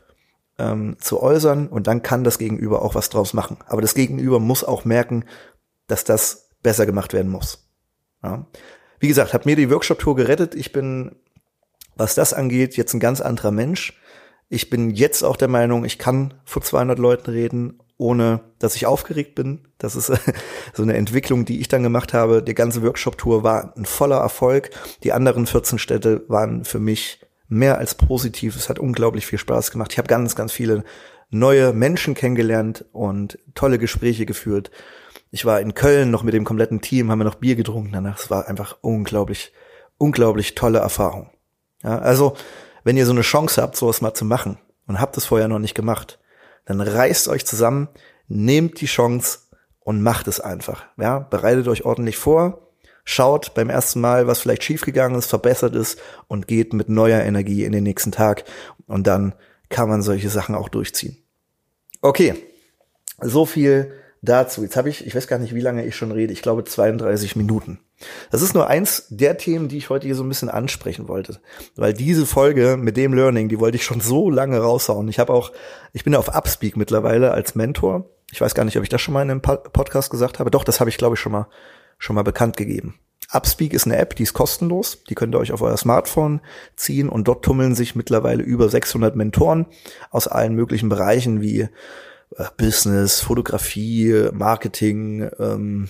zu äußern und dann kann das Gegenüber auch was draus machen. Aber das Gegenüber muss auch merken, dass das besser gemacht werden muss. Ja. Wie gesagt, hat mir die Workshop-Tour gerettet. Ich bin, was das angeht, jetzt ein ganz anderer Mensch. Ich bin jetzt auch der Meinung, ich kann vor 200 Leuten reden, ohne dass ich aufgeregt bin. Das ist so eine Entwicklung, die ich dann gemacht habe. Die ganze Workshop-Tour war ein voller Erfolg. Die anderen 14 Städte waren für mich mehr als positiv. Es hat unglaublich viel Spaß gemacht. Ich habe ganz, ganz viele neue Menschen kennengelernt und tolle Gespräche geführt. Ich war in Köln noch mit dem kompletten Team, haben wir noch Bier getrunken danach. Es war einfach unglaublich, unglaublich tolle Erfahrung. Ja, also, wenn ihr so eine Chance habt, sowas mal zu machen und habt es vorher noch nicht gemacht, dann reißt euch zusammen, nehmt die Chance und macht es einfach. Ja, bereitet euch ordentlich vor, schaut beim ersten Mal, was vielleicht schiefgegangen ist, verbessert ist und geht mit neuer Energie in den nächsten Tag und dann kann man solche Sachen auch durchziehen. Okay, so viel dazu. Jetzt habe ich weiß gar nicht, wie lange ich schon rede, ich glaube 32 Minuten. Das ist nur eins der Themen, die ich heute hier so ein bisschen ansprechen wollte, weil diese Folge mit dem Learning, die wollte ich schon so lange raushauen. Ich bin auf Upspeak mittlerweile als Mentor. Ich weiß gar nicht, ob ich das schon mal in einem Podcast gesagt habe. Doch, das habe ich, glaube ich, schon mal bekannt gegeben. Upspeak ist eine App, die ist kostenlos. Die könnt ihr euch auf euer Smartphone ziehen und dort tummeln sich mittlerweile über 600 Mentoren aus allen möglichen Bereichen wie Business, Fotografie, Marketing,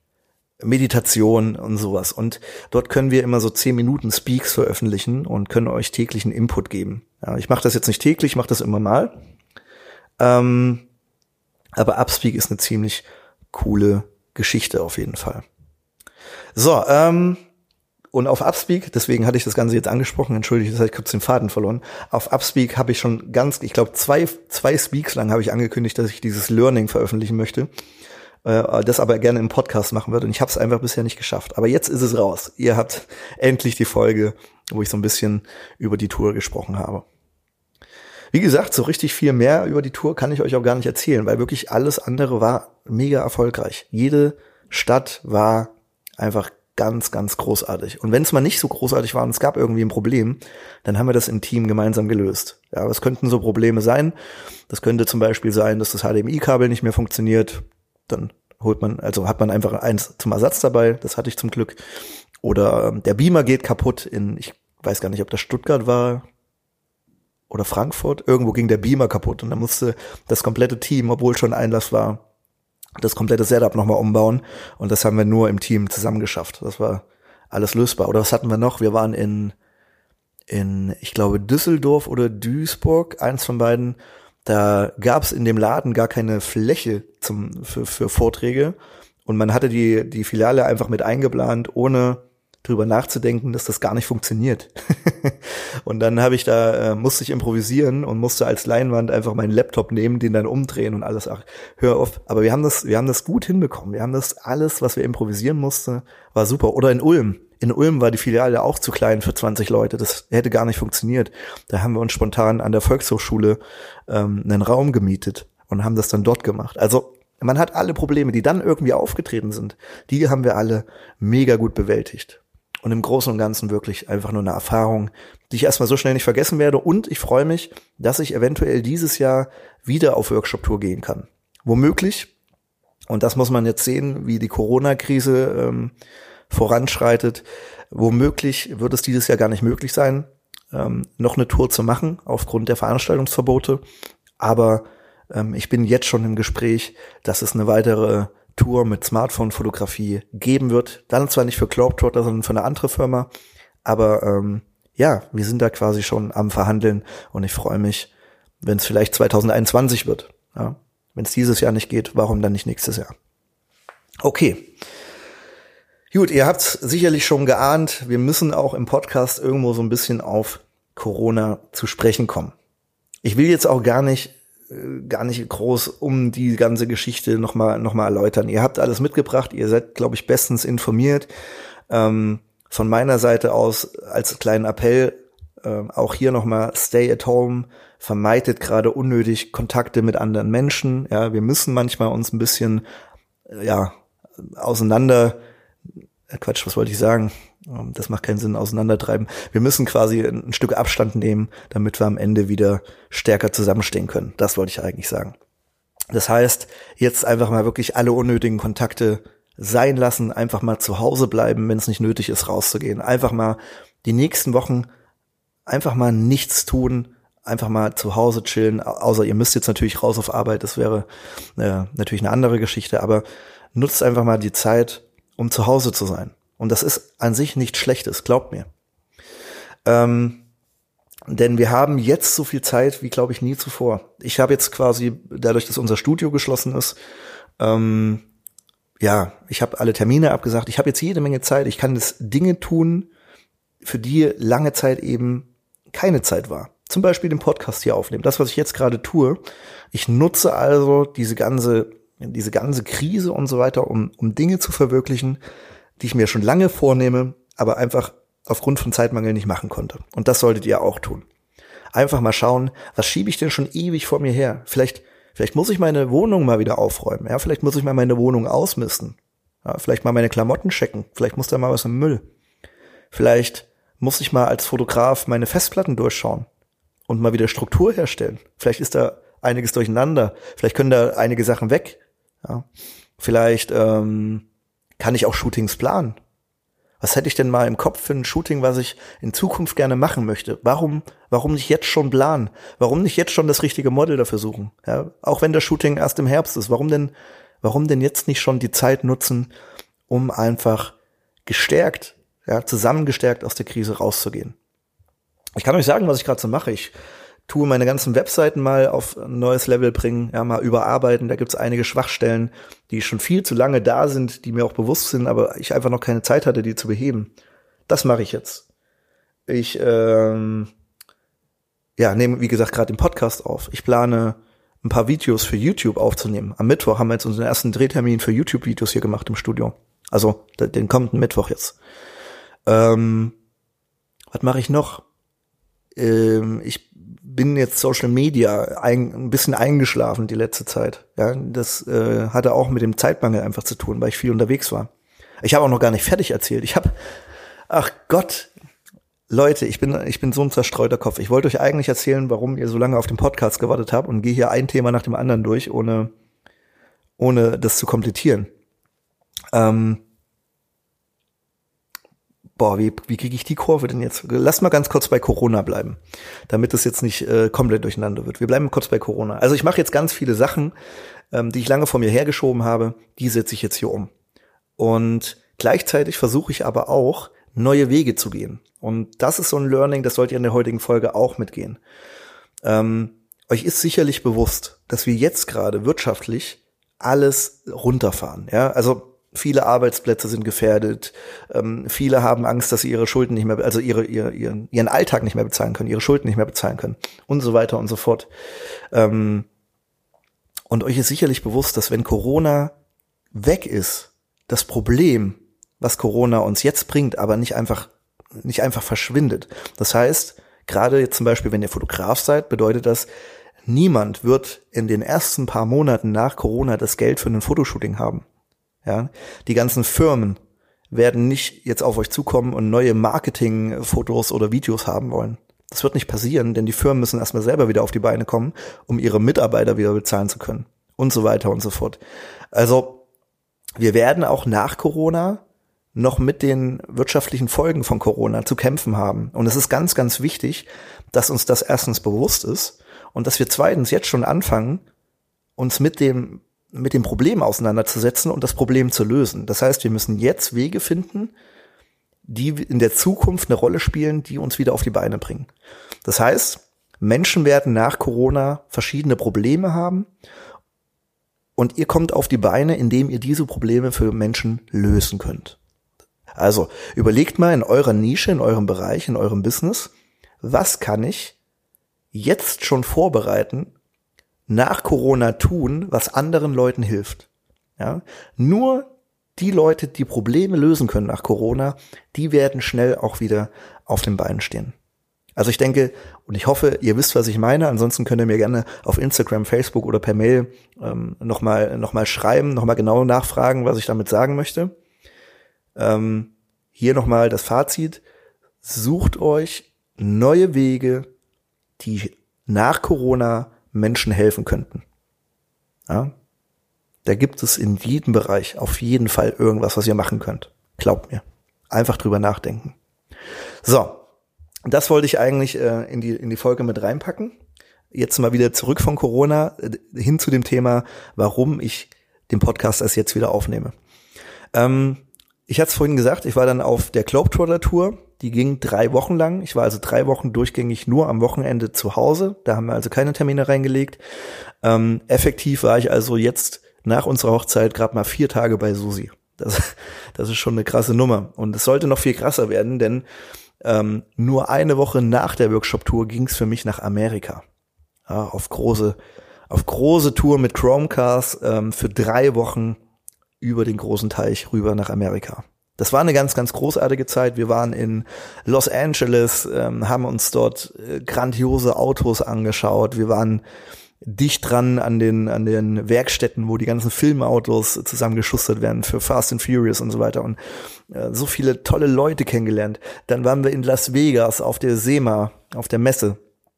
Meditation und sowas. Und dort können wir immer so 10 Minuten Speaks veröffentlichen und können euch täglichen Input geben. Ja, ich mache das jetzt nicht täglich, ich mache das immer mal. Aber Upspeak ist eine ziemlich coole Geschichte auf jeden Fall. So, und auf Upspeak, deswegen hatte ich das Ganze jetzt angesprochen, entschuldigt, das habe ich kurz den Faden verloren. Auf Upspeak habe ich schon ich glaube zwei Speaks lang habe ich angekündigt, dass ich dieses Learning veröffentlichen möchte. Das aber gerne im Podcast machen würde. Und ich habe es einfach bisher nicht geschafft. Aber jetzt ist es raus. Ihr habt endlich die Folge, wo ich so ein bisschen über die Tour gesprochen habe. Wie gesagt, so richtig viel mehr über die Tour kann ich euch auch gar nicht erzählen, weil wirklich alles andere war mega erfolgreich. Jede Stadt war einfach ganz, ganz großartig. Und wenn es mal nicht so großartig war und es gab irgendwie ein Problem, dann haben wir das im Team gemeinsam gelöst. Ja, was könnten so Probleme sein? Das könnte zum Beispiel sein, dass das HDMI-Kabel nicht mehr funktioniert. Dann hat man einfach eins zum Ersatz dabei. Das hatte ich zum Glück. Oder der Beamer geht kaputt ich weiß gar nicht, ob das Stuttgart war oder Frankfurt. Irgendwo ging der Beamer kaputt und dann musste das komplette Team, obwohl schon Einlass war, das komplette Setup nochmal umbauen. Und das haben wir nur im Team zusammen geschafft. Das war alles lösbar. Oder was hatten wir noch? Wir waren in ich glaube, Düsseldorf oder Duisburg, eins von beiden. Da gab es in dem Laden gar keine Fläche für Vorträge und man hatte die Filiale einfach mit eingeplant, ohne drüber nachzudenken, dass das gar nicht funktioniert. Und dann musste ich improvisieren und musste als Leinwand einfach meinen Laptop nehmen, den dann umdrehen und alles. Ach, hör auf. Aber wir haben das gut hinbekommen. Wir haben das alles, was wir improvisieren mussten, war super. Oder in Ulm. In Ulm war die Filiale auch zu klein für 20 Leute. Das hätte gar nicht funktioniert. Da haben wir uns spontan an der Volkshochschule einen Raum gemietet und haben das dann dort gemacht. Also man hat alle Probleme, die dann irgendwie aufgetreten sind, die haben wir alle mega gut bewältigt. Und im Großen und Ganzen wirklich einfach nur eine Erfahrung, die ich erstmal so schnell nicht vergessen werde. Und ich freue mich, dass ich eventuell dieses Jahr wieder auf Workshop-Tour gehen kann. Womöglich, und das muss man jetzt sehen, wie die Corona-Krise voranschreitet. Womöglich wird es dieses Jahr gar nicht möglich sein, noch eine Tour zu machen aufgrund der Veranstaltungsverbote. Aber ich bin jetzt schon im Gespräch, dass es eine weitere Tour mit Smartphone-Fotografie geben wird. Dann zwar nicht für Globetrotter, sondern für eine andere Firma. Aber ja, wir sind da quasi schon am Verhandeln und ich freue mich, wenn es vielleicht 2021 wird. Ja? Wenn es dieses Jahr nicht geht, warum dann nicht nächstes Jahr? Okay. Gut, ihr habt sicherlich schon geahnt, wir müssen auch im Podcast irgendwo so ein bisschen auf Corona zu sprechen kommen. Ich will jetzt auch gar nicht groß um die ganze Geschichte noch mal erläutern. Ihr habt alles mitgebracht, ihr seid, glaube ich, bestens informiert. Von meiner Seite aus als kleinen Appell, auch hier nochmal stay at home, vermeidet gerade unnötig Kontakte mit anderen Menschen. Ja, wir müssen manchmal uns ein bisschen, was wollte ich sagen? Das macht keinen Sinn, auseinandertreiben. Wir müssen quasi ein Stück Abstand nehmen, damit wir am Ende wieder stärker zusammenstehen können. Das wollte ich eigentlich sagen. Das heißt, jetzt einfach mal wirklich alle unnötigen Kontakte sein lassen, einfach mal zu Hause bleiben, wenn es nicht nötig ist, rauszugehen. Einfach mal die nächsten Wochen einfach mal nichts tun, einfach mal zu Hause chillen, außer ihr müsst jetzt natürlich raus auf Arbeit, das wäre natürlich eine andere Geschichte, aber nutzt einfach mal die Zeit, um zu Hause zu sein. Und das ist an sich nichts Schlechtes, glaubt mir. Denn wir haben jetzt so viel Zeit wie, glaube ich, nie zuvor. Ich habe jetzt quasi, dadurch, dass unser Studio geschlossen ist, ich habe alle Termine abgesagt. Ich habe jetzt jede Menge Zeit. Ich kann jetzt Dinge tun, für die lange Zeit eben keine Zeit war. Zum Beispiel den Podcast hier aufnehmen. Das, was ich jetzt gerade tue. Ich nutze also diese ganze Krise und so weiter, um Dinge zu verwirklichen, die ich mir schon lange vornehme, aber einfach aufgrund von Zeitmangel nicht machen konnte. Und das solltet ihr auch tun. Einfach mal schauen, was schiebe ich denn schon ewig vor mir her? Vielleicht muss ich meine Wohnung mal wieder aufräumen. Ja, vielleicht muss ich mal meine Wohnung ausmisten. Ja, vielleicht mal meine Klamotten checken. Vielleicht muss da mal was im Müll. Vielleicht muss ich mal als Fotograf meine Festplatten durchschauen und mal wieder Struktur herstellen. Vielleicht ist da einiges durcheinander. Vielleicht können da einige Sachen weg. Ja. Vielleicht kann ich auch Shootings planen. Was hätte ich denn mal im Kopf für ein Shooting, was ich in Zukunft gerne machen möchte? Warum nicht jetzt schon planen? Warum nicht jetzt schon das richtige Model dafür suchen? Ja, auch wenn das Shooting erst im Herbst ist. Warum denn jetzt nicht schon die Zeit nutzen, um einfach zusammengestärkt aus der Krise rauszugehen? Ich kann euch sagen, was ich gerade so mache. Ich tue meine ganzen Webseiten mal auf ein neues Level bringen, ja, mal überarbeiten. Da gibt's einige Schwachstellen, die schon viel zu lange da sind, die mir auch bewusst sind, aber ich einfach noch keine Zeit hatte, die zu beheben. Das mache ich jetzt. Ich nehme, wie gesagt, gerade den Podcast auf. Ich plane, ein paar Videos für YouTube aufzunehmen. Am Mittwoch haben wir jetzt unseren ersten Drehtermin für YouTube-Videos hier gemacht im Studio. Also den kommenden Mittwoch jetzt. Was mache ich noch? Ich bin jetzt Social Media ein bisschen eingeschlafen die letzte Zeit. Ja, das hatte auch mit dem Zeitmangel einfach zu tun, weil ich viel unterwegs war. Ich habe auch noch gar nicht fertig erzählt. Ach Gott, Leute, ich bin so ein zerstreuter Kopf. Ich wollte euch eigentlich erzählen, warum ihr so lange auf den Podcast gewartet habt und gehe hier ein Thema nach dem anderen durch, ohne das zu komplettieren. Wie kriege ich die Kurve denn jetzt? Lass mal ganz kurz bei Corona bleiben, damit es jetzt nicht komplett durcheinander wird. Wir bleiben kurz bei Corona. Also ich mache jetzt ganz viele Sachen, die ich lange vor mir hergeschoben habe, die setze ich jetzt hier um. Und gleichzeitig versuche ich aber auch, neue Wege zu gehen. Und das ist so ein Learning, das sollt ihr in der heutigen Folge auch mitgehen. Euch ist sicherlich bewusst, dass wir jetzt gerade wirtschaftlich alles runterfahren. Ja, also viele Arbeitsplätze sind gefährdet. Viele haben Angst, dass sie ihre Schulden nicht mehr, also ihren Alltag nicht mehr bezahlen können, ihre Schulden nicht mehr bezahlen können und so weiter und so fort. Und euch ist sicherlich bewusst, dass wenn Corona weg ist, das Problem, was Corona uns jetzt bringt, aber nicht einfach verschwindet. Das heißt, gerade jetzt zum Beispiel, wenn ihr Fotograf seid, bedeutet das, niemand wird in den ersten paar Monaten nach Corona das Geld für ein Fotoshooting haben. Ja, die ganzen Firmen werden nicht jetzt auf euch zukommen und neue Marketing-Fotos oder Videos haben wollen. Das wird nicht passieren, denn die Firmen müssen erstmal selber wieder auf die Beine kommen, um ihre Mitarbeiter wieder bezahlen zu können und so weiter und so fort. Also wir werden auch nach Corona noch mit den wirtschaftlichen Folgen von Corona zu kämpfen haben. Und es ist ganz, ganz wichtig, dass uns das erstens bewusst ist und dass wir zweitens jetzt schon anfangen, uns mit dem Problem auseinanderzusetzen und das Problem zu lösen. Das heißt, wir müssen jetzt Wege finden, die in der Zukunft eine Rolle spielen, die uns wieder auf die Beine bringen. Das heißt, Menschen werden nach Corona verschiedene Probleme haben und ihr kommt auf die Beine, indem ihr diese Probleme für Menschen lösen könnt. Also überlegt mal in eurer Nische, in eurem Bereich, in eurem Business, was kann ich jetzt schon vorbereiten, nach Corona tun, was anderen Leuten hilft. Ja? Nur die Leute, die Probleme lösen können nach Corona, die werden schnell auch wieder auf den Beinen stehen. Also ich denke und ich hoffe, ihr wisst, was ich meine. Ansonsten könnt ihr mir gerne auf Instagram, Facebook oder per Mail noch mal schreiben, noch mal genau nachfragen, was ich damit sagen möchte. Hier nochmal das Fazit. Sucht euch neue Wege, die nach Corona Menschen helfen könnten. Ja? Da gibt es in jedem Bereich auf jeden Fall irgendwas, was ihr machen könnt. Glaubt mir. Einfach drüber nachdenken. So, das wollte ich eigentlich in die Folge mit reinpacken. Jetzt mal wieder zurück von Corona hin zu dem Thema, warum ich den Podcast erst jetzt wieder aufnehme. Ich hatte es vorhin gesagt, ich war dann auf der Globetrotter-Tour, die ging 3 Wochen lang. Ich war also 3 Wochen durchgängig nur am Wochenende zu Hause. Da haben wir also keine Termine reingelegt. Effektiv war ich also jetzt nach unserer Hochzeit gerade mal 4 Tage bei Susi. Das ist schon eine krasse Nummer. Und es sollte noch viel krasser werden, denn nur eine Woche nach der Workshop-Tour ging es für mich nach Amerika. Ja, auf große Tour mit Chromecast für 3 Wochen über den großen Teich rüber nach Amerika. Das war eine ganz, ganz großartige Zeit. Wir waren in Los Angeles, haben uns dort grandiose Autos angeschaut. Wir waren dicht dran an den Werkstätten, wo die ganzen Filmautos zusammengeschustert werden für Fast and Furious und so weiter und so viele tolle Leute kennengelernt. Dann waren wir in Las Vegas auf der SEMA, auf der Messe.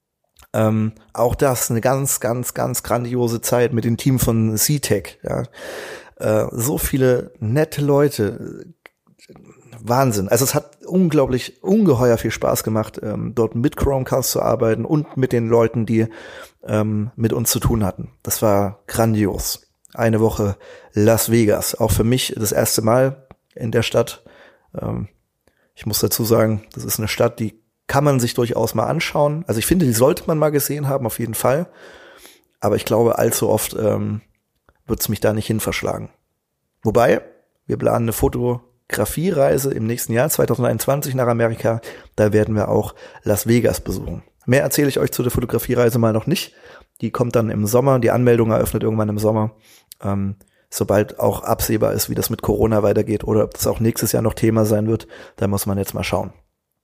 Auch das eine ganz, ganz, ganz grandiose Zeit mit dem Team von C-Tech, ja. So viele nette Leute, Wahnsinn. Also es hat ungeheuer viel Spaß gemacht, dort mit Chromecast zu arbeiten und mit den Leuten, die mit uns zu tun hatten. Das war grandios. Eine Woche Las Vegas, auch für mich das erste Mal in der Stadt. Ich muss dazu sagen, das ist eine Stadt, die kann man sich durchaus mal anschauen. Also ich finde, die sollte man mal gesehen haben, auf jeden Fall. Aber ich glaube, allzu oft wird es mich da nicht hin verschlagen. Wobei, wir planen eine Fotografiereise im nächsten Jahr, 2021 nach Amerika. Da werden wir auch Las Vegas besuchen. Mehr erzähle ich euch zu der Fotografiereise mal noch nicht. Die kommt dann im Sommer, die Anmeldung eröffnet irgendwann im Sommer. Sobald auch absehbar ist, wie das mit Corona weitergeht oder ob das auch nächstes Jahr noch Thema sein wird, da muss man jetzt mal schauen.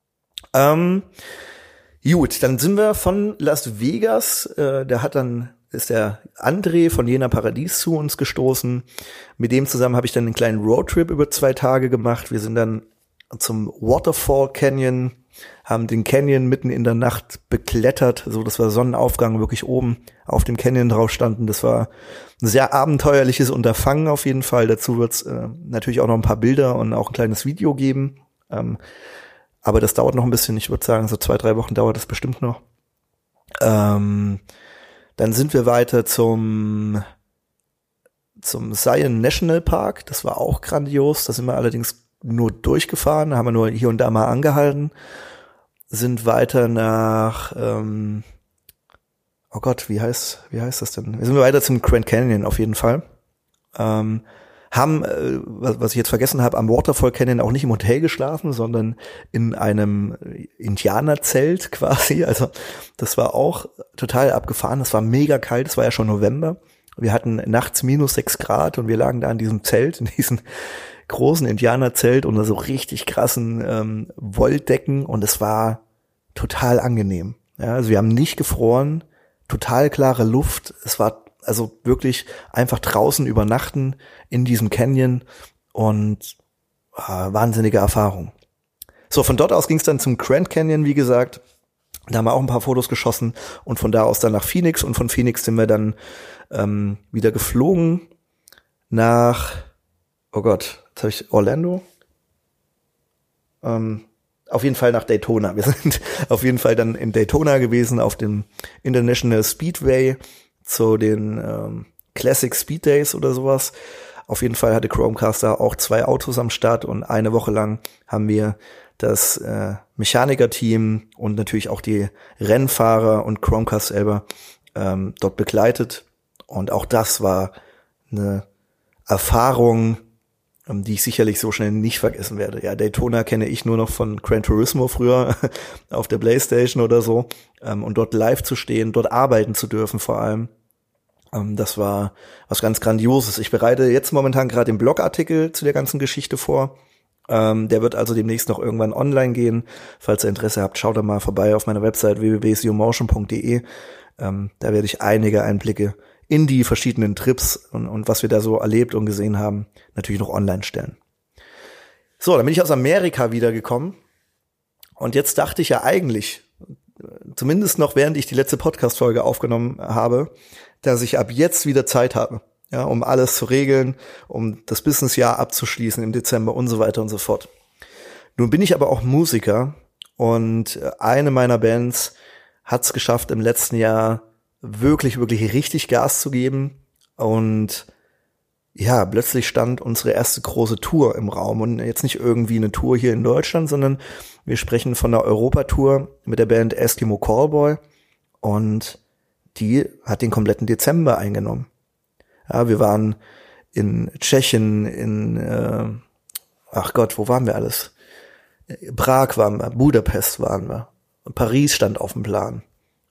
Gut, dann sind wir von Las Vegas, ist der André von Jena Paradies zu uns gestoßen. Mit dem zusammen habe ich dann einen kleinen Roadtrip über 2 Tage gemacht. Wir sind dann zum Waterfall Canyon, haben den Canyon mitten in der Nacht beklettert, so dass wir Sonnenaufgang wirklich oben auf dem Canyon drauf standen. Das war ein sehr abenteuerliches Unterfangen auf jeden Fall. Dazu wird es natürlich auch noch ein paar Bilder und auch ein kleines Video geben. Aber das dauert noch ein bisschen. Ich würde sagen, so 2-3 Wochen dauert das bestimmt noch. Dann sind wir weiter zum Zion National Park. Das war auch grandios. Da sind wir allerdings nur durchgefahren. Da haben wir nur hier und da mal angehalten. Sind weiter nach, oh Gott, wie heißt das denn? Wir sind weiter zum Grand Canyon auf jeden Fall. Haben, was ich jetzt vergessen habe, am Waterfall Canyon auch nicht im Hotel geschlafen, sondern in einem Indianerzelt quasi. Also das war auch total abgefahren. Das war mega kalt. Es war ja schon November. Wir hatten nachts -6 Grad und wir lagen da in diesem Zelt, in diesem großen Indianerzelt unter so richtig krassen Wolldecken und es war total angenehm. Ja, also wir haben nicht gefroren, total klare Luft. Es war also wirklich einfach draußen übernachten in diesem Canyon und wahnsinnige Erfahrung. So, von dort aus ging es dann zum Grand Canyon, wie gesagt. Da haben wir auch ein paar Fotos geschossen und von da aus dann nach Phoenix und von Phoenix sind wir dann wieder geflogen nach, oh Gott, jetzt habe ich Orlando? Auf jeden Fall nach Daytona. Wir sind auf jeden Fall dann in Daytona gewesen, auf dem International Speedway zu den Classic Speed Days oder sowas. Auf jeden Fall hatte Chromecaster auch 2 Autos am Start und eine Woche lang haben wir das Mechanikerteam und natürlich auch die Rennfahrer und Chromecast selber dort begleitet. Und auch das war eine Erfahrung, die ich sicherlich so schnell nicht vergessen werde. Ja, Daytona kenne ich nur noch von Gran Turismo früher auf der PlayStation oder so. Und dort live zu stehen, dort arbeiten zu dürfen vor allem, das war was ganz Grandioses. Ich bereite jetzt momentan gerade den Blogartikel zu der ganzen Geschichte vor. Der wird also demnächst noch irgendwann online gehen. Falls ihr Interesse habt, schaut da mal vorbei auf meiner Website www.siomotion.de. Da werde ich einige Einblicke in die verschiedenen Trips und was wir da so erlebt und gesehen haben, natürlich noch online stellen. So, dann bin ich aus Amerika wiedergekommen. Und jetzt dachte ich ja eigentlich, zumindest noch während ich die letzte Podcast-Folge aufgenommen habe, dass ich ab jetzt wieder Zeit habe, ja, um alles zu regeln, um das Businessjahr abzuschließen im Dezember und so weiter und so fort. Nun bin ich aber auch Musiker und eine meiner Bands hat es geschafft, im letzten Jahr wirklich richtig Gas zu geben und ja, plötzlich stand unsere erste große Tour im Raum und jetzt nicht irgendwie eine Tour hier in Deutschland, sondern wir sprechen von einer Europatour mit der Band Eskimo Callboy und die hat den kompletten Dezember eingenommen. Ja, wir waren in Tschechien, ach Gott, wo waren wir alles? Prag waren wir, Budapest waren wir, Paris stand auf dem Plan.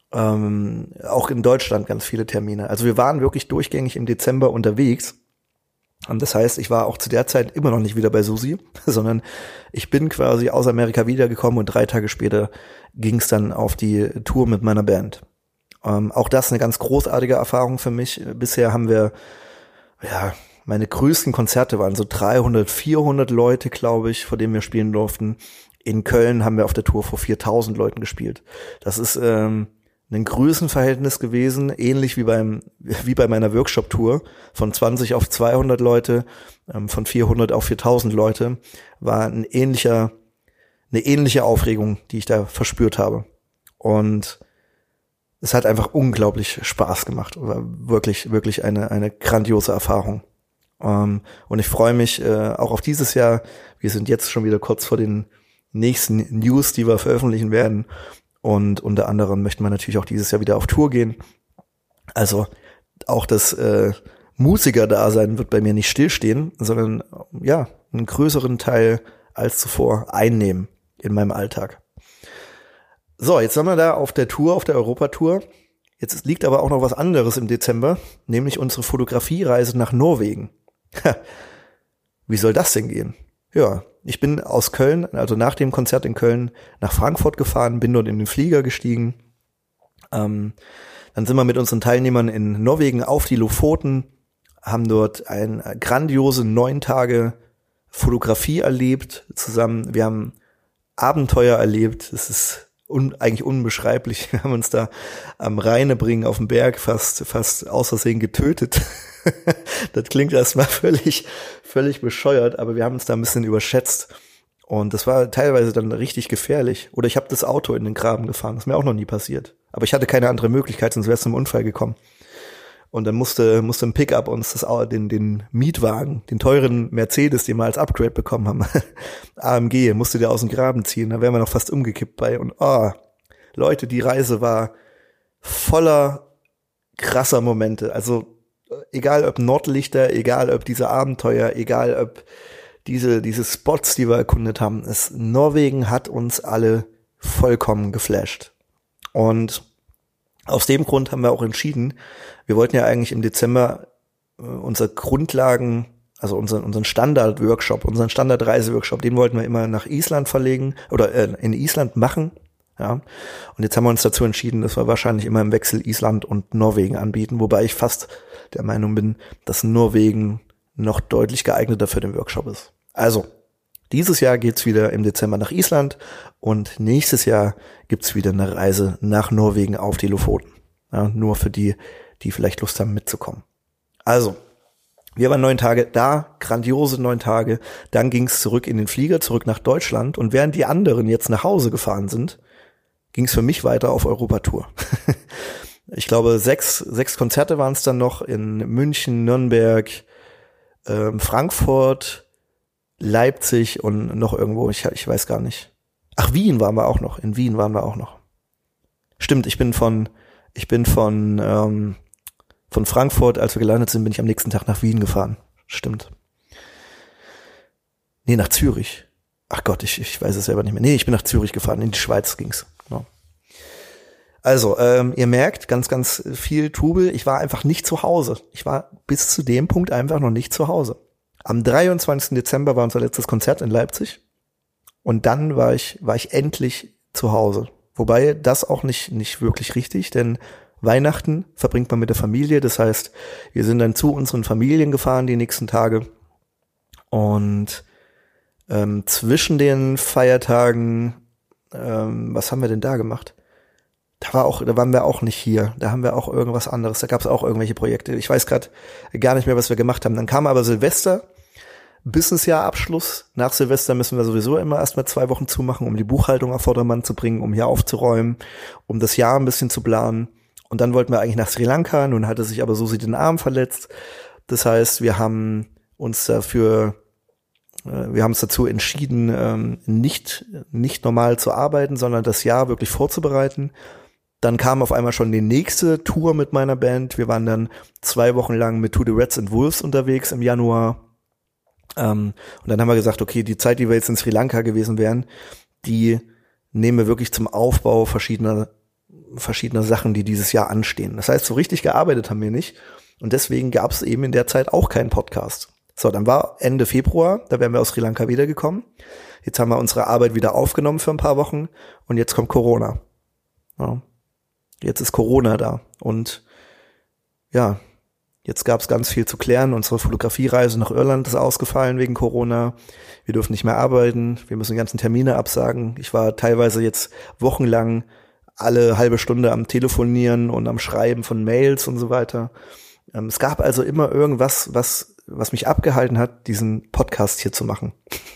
Auch in Deutschland ganz viele Termine. Also wir waren wirklich durchgängig im Dezember unterwegs. Und das heißt, ich war auch zu der Zeit immer noch nicht wieder bei Susi, sondern ich bin quasi aus Amerika wiedergekommen und 3 Tage später ging es dann auf die Tour mit meiner Band. Auch das eine ganz großartige Erfahrung für mich. Bisher haben wir, ja, meine größten Konzerte waren so 300, 400 Leute, glaube ich, vor denen wir spielen durften. In Köln haben wir auf der Tour vor 4000 Leuten gespielt. Das ist ein Größenverhältnis gewesen, ähnlich wie bei meiner Workshop-Tour, von 20 auf 200 Leute, von 400 auf 4000 Leute, war eine ähnliche Aufregung, die ich da verspürt habe. Und es hat einfach unglaublich Spaß gemacht, war wirklich eine grandiose Erfahrung. Und ich freue mich auch auf dieses Jahr. Wir sind jetzt schon wieder kurz vor den nächsten News, die wir veröffentlichen werden. Und unter anderem möchten wir natürlich auch dieses Jahr wieder auf Tour gehen. Also auch das Musiker-Dasein wird bei mir nicht stillstehen, sondern ja, einen größeren Teil als zuvor einnehmen in meinem Alltag. So, jetzt sind wir da auf der Tour, auf der Europatour. Jetzt liegt aber auch noch was anderes im Dezember, nämlich unsere Fotografiereise nach Norwegen. Wie soll das denn gehen? Ja, ich bin aus Köln, also nach dem Konzert in Köln, nach Frankfurt gefahren, bin dort in den Flieger gestiegen. Dann sind wir mit unseren Teilnehmern in Norwegen auf die Lofoten, haben dort eine grandiose 9 Tage Fotografie erlebt zusammen. Wir haben Abenteuer erlebt. Es ist eigentlich unbeschreiblich. Wir haben uns da am Rheinebringen auf dem Berg fast aus Versehen getötet. Das klingt erstmal völlig bescheuert, aber wir haben uns da ein bisschen überschätzt. Und das war teilweise dann richtig gefährlich. Oder ich habe das Auto in den Graben gefahren. Das ist mir auch noch nie passiert. Aber ich hatte keine andere Möglichkeit, sonst wäre es zum Unfall gekommen. Und dann musste ein Pickup uns den Mietwagen, den teuren Mercedes, den wir als Upgrade bekommen haben, AMG, musste der aus dem Graben ziehen. Da wären wir noch fast umgekippt bei. Und Leute, die Reise war voller krasser Momente. Also egal ob Nordlichter, egal ob diese Abenteuer, egal ob diese Spots, die wir erkundet haben. Norwegen hat uns alle vollkommen geflasht. Und aus dem Grund haben wir auch entschieden, wir wollten ja eigentlich im Dezember unsere Grundlagen, also unseren Standard-Workshop, unseren Standard-Reise-Workshop, den wollten wir immer nach Island verlegen oder in Island machen. Ja. Und jetzt haben wir uns dazu entschieden, dass wir wahrscheinlich immer im Wechsel Island und Norwegen anbieten, wobei ich fast der Meinung bin, dass Norwegen noch deutlich geeigneter für den Workshop ist. Also, dieses Jahr geht's wieder im Dezember nach Island und nächstes Jahr gibt's wieder eine Reise nach Norwegen auf die Lofoten. Ja, nur für die, die vielleicht Lust haben mitzukommen. Also, Wir waren 9 Tage da, grandiose 9 Tage. Dann ging es zurück in den Flieger, zurück nach Deutschland. Und während die anderen jetzt nach Hause gefahren sind, ging es für mich weiter auf Europatour. Ich glaube, 6 Konzerte waren es dann noch in München, Nürnberg, Frankfurt, Leipzig und noch irgendwo, ich weiß gar nicht. Ach, Wien waren wir auch noch. In Wien waren wir auch noch. Stimmt, ich bin von Frankfurt, als wir gelandet sind, bin ich am nächsten Tag nach Wien gefahren. Stimmt. Nee, nach Zürich. Ach Gott, ich weiß es selber nicht mehr. Nee, ich bin nach Zürich gefahren, in die Schweiz ging's. Genau. Also, ihr merkt, ganz, ganz viel Trubel. Ich war einfach nicht zu Hause. Ich war bis zu dem Punkt einfach noch nicht zu Hause. Am 23. Dezember war unser letztes Konzert in Leipzig. Und dann war ich endlich zu Hause. Wobei das auch nicht wirklich richtig, denn Weihnachten verbringt man mit der Familie. Das heißt, wir sind dann zu unseren Familien gefahren die nächsten Tage. Und zwischen den Feiertagen, was haben wir denn da gemacht? Da waren wir auch nicht hier. Da haben wir auch irgendwas anderes. Da gab es auch irgendwelche Projekte. Ich weiß gerade gar nicht mehr, was wir gemacht haben. Dann kam aber Silvester, Businessjahrabschluss. Nach Silvester müssen wir sowieso immer erstmal 2 Wochen zumachen, um die Buchhaltung auf Vordermann zu bringen, um hier aufzuräumen, um das Jahr ein bisschen zu planen. Und dann wollten wir eigentlich nach Sri Lanka. Nun hatte sich aber Susi den Arm verletzt. Das heißt, wir haben uns dazu entschieden, nicht normal zu arbeiten, sondern das Jahr wirklich vorzubereiten. Dann kam auf einmal schon die nächste Tour mit meiner Band. Wir waren dann 2 Wochen lang mit To the Reds and Wolves unterwegs im Januar. Und dann haben wir gesagt, okay, die Zeit, die wir jetzt in Sri Lanka gewesen wären, die nehmen wir wirklich zum Aufbau verschiedener Sachen, die dieses Jahr anstehen. Das heißt, so richtig gearbeitet haben wir nicht. Und deswegen gab es eben in der Zeit auch keinen Podcast. So, dann war Ende Februar, da wären wir aus Sri Lanka wiedergekommen. Jetzt haben wir unsere Arbeit wieder aufgenommen für ein paar Wochen und jetzt kommt Corona. Ja, jetzt ist Corona da und ja, jetzt gab es ganz viel zu klären. Unsere Fotografiereise nach Irland ist ausgefallen wegen Corona. Wir dürfen nicht mehr arbeiten, wir müssen die ganzen Termine absagen. Ich war teilweise jetzt wochenlang alle halbe Stunde am Telefonieren und am Schreiben von Mails und so weiter. Es gab also immer irgendwas, was mich abgehalten hat, diesen Podcast hier zu machen.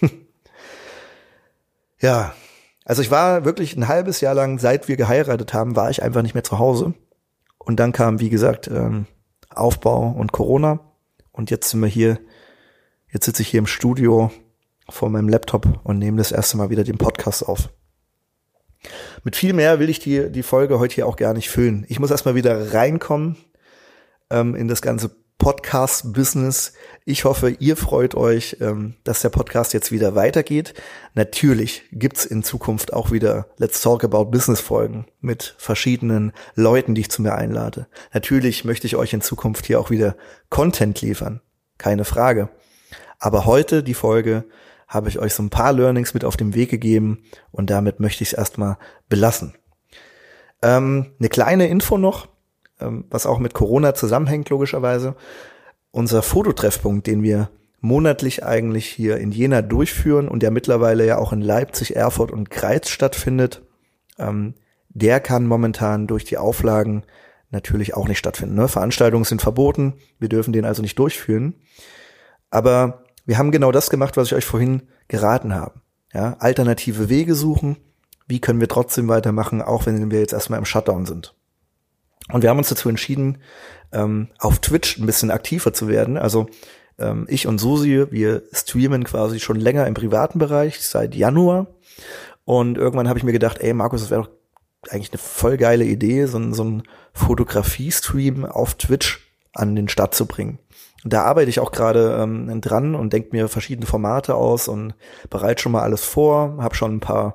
Ja, also ich war wirklich ein halbes Jahr lang, seit wir geheiratet haben, war ich einfach nicht mehr zu Hause. Und dann kam, wie gesagt, Aufbau und Corona. Und jetzt sitze ich hier im Studio vor meinem Laptop und nehme das erste Mal wieder den Podcast auf. Mit viel mehr will ich die Folge heute hier auch gar nicht füllen. Ich muss erstmal wieder reinkommen in das ganze Podcast-Business. Ich hoffe, ihr freut euch, dass der Podcast jetzt wieder weitergeht. Natürlich gibt's in Zukunft auch wieder Let's Talk About Business-Folgen mit verschiedenen Leuten, die ich zu mir einlade. Natürlich möchte ich euch in Zukunft hier auch wieder Content liefern. Keine Frage. Aber heute, die Folge, habe ich euch so ein paar Learnings mit auf den Weg gegeben und damit möchte ich es erstmal belassen. Eine kleine Info noch, was auch mit Corona zusammenhängt, logischerweise. Unser Fototreffpunkt, den wir monatlich eigentlich hier in Jena durchführen und der mittlerweile ja auch in Leipzig, Erfurt und Greiz stattfindet, der kann momentan durch die Auflagen natürlich auch nicht stattfinden. Ne? Veranstaltungen sind verboten, wir dürfen den also nicht durchführen. Aber wir haben genau das gemacht, was ich euch vorhin geraten habe. Ja? Alternative Wege suchen, wie können wir trotzdem weitermachen, auch wenn wir jetzt erstmal im Shutdown sind. Und wir haben uns dazu entschieden, auf Twitch ein bisschen aktiver zu werden. Also ich und Susi, wir streamen quasi schon länger im privaten Bereich, seit Januar. Und irgendwann habe ich mir gedacht, ey Markus, das wäre doch eigentlich eine voll geile Idee, so ein Fotografie-Stream auf Twitch an den Start zu bringen. Und da arbeite ich auch gerade dran und denke mir verschiedene Formate aus und bereite schon mal alles vor, habe schon ein paar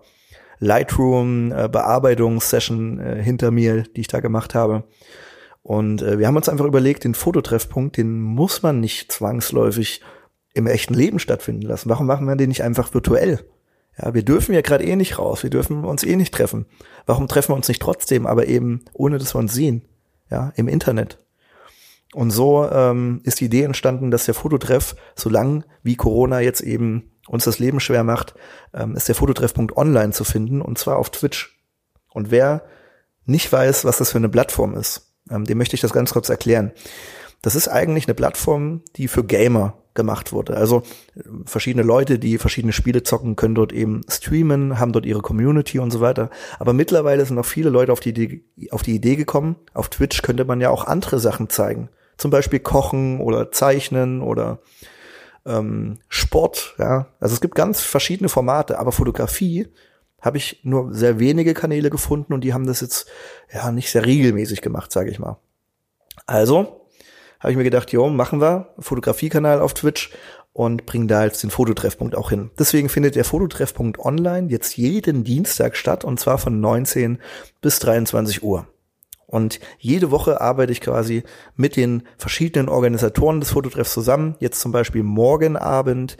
Lightroom-Bearbeitungssession hinter mir, die ich da gemacht habe. Und wir haben uns einfach überlegt, den Fototreffpunkt, den muss man nicht zwangsläufig im echten Leben stattfinden lassen. Warum machen wir den nicht einfach virtuell? Ja, wir dürfen ja gerade nicht raus, wir dürfen uns nicht treffen. Warum treffen wir uns nicht trotzdem, aber eben ohne, dass wir uns sehen? Ja, im Internet. Und so ist die Idee entstanden, dass der Fototreff, solange wie Corona jetzt eben uns das Leben schwer macht, ist der Fototreffpunkt online zu finden, und zwar auf Twitch. Und wer nicht weiß, was das für eine Plattform ist, dem möchte ich das ganz kurz erklären. das ist eigentlich eine Plattform, die für Gamer gemacht wurde. Also verschiedene Leute, die verschiedene Spiele zocken, können dort eben streamen, haben dort ihre Community und so weiter. Aber mittlerweile sind auch viele Leute auf die Idee gekommen, auf Twitch könnte man ja auch andere Sachen zeigen. Zum Beispiel Kochen oder Zeichnen oder Sport. Ja, also es gibt ganz verschiedene Formate, aber Fotografie habe ich nur sehr wenige Kanäle gefunden und die haben das jetzt ja nicht sehr regelmäßig gemacht, sage ich mal. Also habe ich mir gedacht, jo, machen wir Fotografiekanal auf Twitch und bringen da jetzt den Fototreffpunkt auch hin. Deswegen findet der Fototreffpunkt online jetzt jeden Dienstag statt und zwar von 19 bis 23 Uhr. Und jede Woche arbeite ich quasi mit den verschiedenen Organisatoren des Fototreffs zusammen. Jetzt zum Beispiel morgen Abend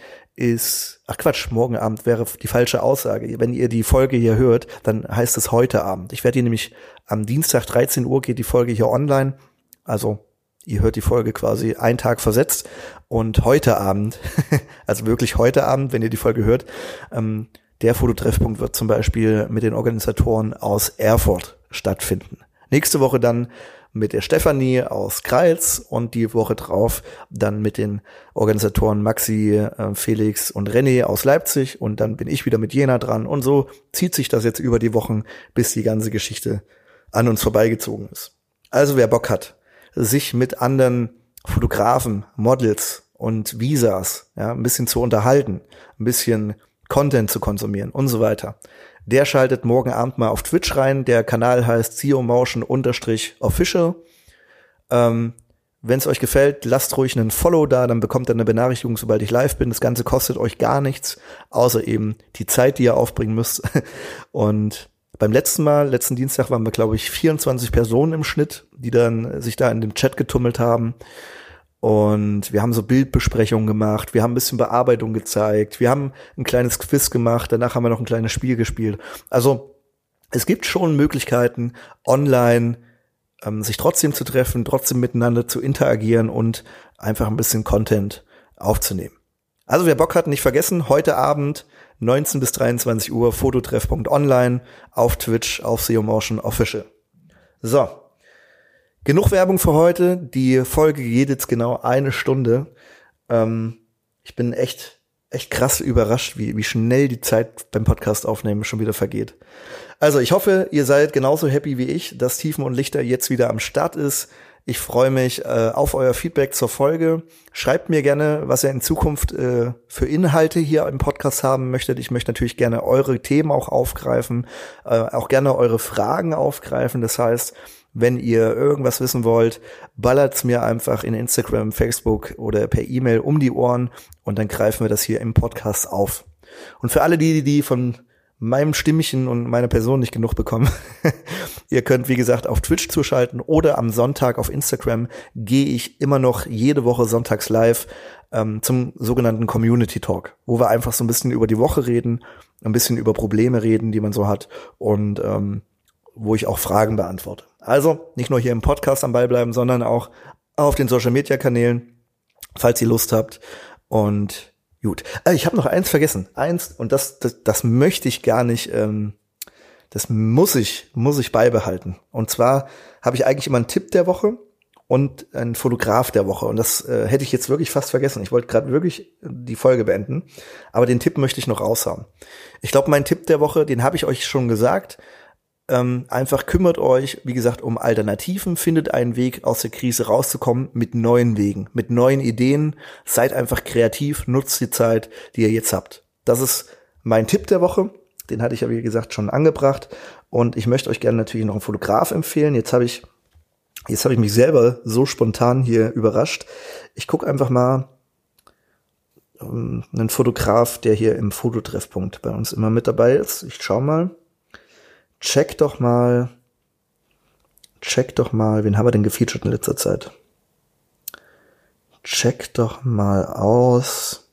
morgen Abend wäre die falsche Aussage. Wenn ihr die Folge hier hört, dann heißt es heute Abend. Ich werde hier nämlich am Dienstag 13 Uhr geht die Folge hier online. Also ihr hört die Folge quasi einen Tag versetzt. Und heute Abend, also wirklich heute Abend, wenn ihr die Folge hört, der Fototreffpunkt wird zum Beispiel mit den Organisatoren aus Erfurt stattfinden. Nächste Woche dann mit der Stefanie aus Kreils und die Woche drauf dann mit den Organisatoren Maxi, Felix und René aus Leipzig und dann bin ich wieder mit Jena dran und so zieht sich das jetzt über die Wochen, bis die ganze Geschichte an uns vorbeigezogen ist. Also wer Bock hat, sich mit anderen Fotografen, Models und Visas ein bisschen zu unterhalten, ein bisschen Content zu konsumieren und so weiter, der schaltet morgen Abend mal auf Twitch rein. Der Kanal heißt CEOmotion_official. Wenn es euch gefällt, lasst ruhig einen Follow da, dann bekommt ihr eine Benachrichtigung, sobald ich live bin. Das Ganze kostet euch gar nichts, außer eben die Zeit, die ihr aufbringen müsst. Und beim letzten Dienstag waren wir, glaube ich, 24 Personen im Schnitt, die dann sich da in dem Chat getummelt haben. Und wir haben so Bildbesprechungen gemacht, wir haben ein bisschen Bearbeitung gezeigt, wir haben ein kleines Quiz gemacht, danach haben wir noch ein kleines Spiel gespielt. Also es gibt schon Möglichkeiten, online sich trotzdem zu treffen, trotzdem miteinander zu interagieren und einfach ein bisschen Content aufzunehmen. Also wer Bock hat, nicht vergessen, heute Abend 19 bis 23 Uhr Fototreffpunkt.online auf Twitch, auf CEOmotion Official. So. Genug Werbung für heute. Die Folge geht jetzt genau 1 Stunde. Ich bin echt krass überrascht, wie schnell die Zeit beim Podcast aufnehmen schon wieder vergeht. Also ich hoffe, ihr seid genauso happy wie ich, dass Tiefen und Lichter jetzt wieder am Start ist. Ich freue mich auf euer Feedback zur Folge. Schreibt mir gerne, was ihr in Zukunft für Inhalte hier im Podcast haben möchtet. Ich möchte natürlich gerne eure Themen auch aufgreifen, auch gerne eure Fragen aufgreifen. Das heißt, wenn ihr irgendwas wissen wollt, ballert's mir einfach in Instagram, Facebook oder per E-Mail um die Ohren und dann greifen wir das hier im Podcast auf. Und für alle die von meinem Stimmchen und meiner Person nicht genug bekommen, ihr könnt, wie gesagt, auf Twitch zuschalten oder am Sonntag auf Instagram gehe ich immer noch jede Woche sonntags live zum sogenannten Community Talk, wo wir einfach so ein bisschen über die Woche reden, ein bisschen über Probleme reden, die man so hat und wo ich auch Fragen beantworte. Also nicht nur hier im Podcast am Ball bleiben, sondern auch auf den Social-Media-Kanälen, falls ihr Lust habt. Und gut. Ich habe noch eins vergessen. Und das möchte ich gar nicht, das muss ich beibehalten. Und zwar habe ich eigentlich immer einen Tipp der Woche und einen Fotograf der Woche. Und das hätte ich jetzt wirklich fast vergessen. Ich wollte gerade wirklich die Folge beenden. Aber den Tipp möchte ich noch raushauen. Ich glaube, mein Tipp der Woche, den habe ich euch schon gesagt. Einfach kümmert euch, wie gesagt, um Alternativen, findet einen Weg, aus der Krise rauszukommen mit neuen Wegen, mit neuen Ideen. Seid einfach kreativ, nutzt die Zeit, die ihr jetzt habt. Das ist mein Tipp der Woche. Den hatte ich ja, wie gesagt, schon angebracht. Und ich möchte euch gerne natürlich noch einen Fotograf empfehlen. Jetzt habe ich mich selber so spontan hier überrascht. Ich gucke einfach mal einen Fotograf, der hier im Fototreffpunkt bei uns immer mit dabei ist. Ich schau mal. Check doch mal, wen haben wir denn gefeatured in letzter Zeit? Check doch mal aus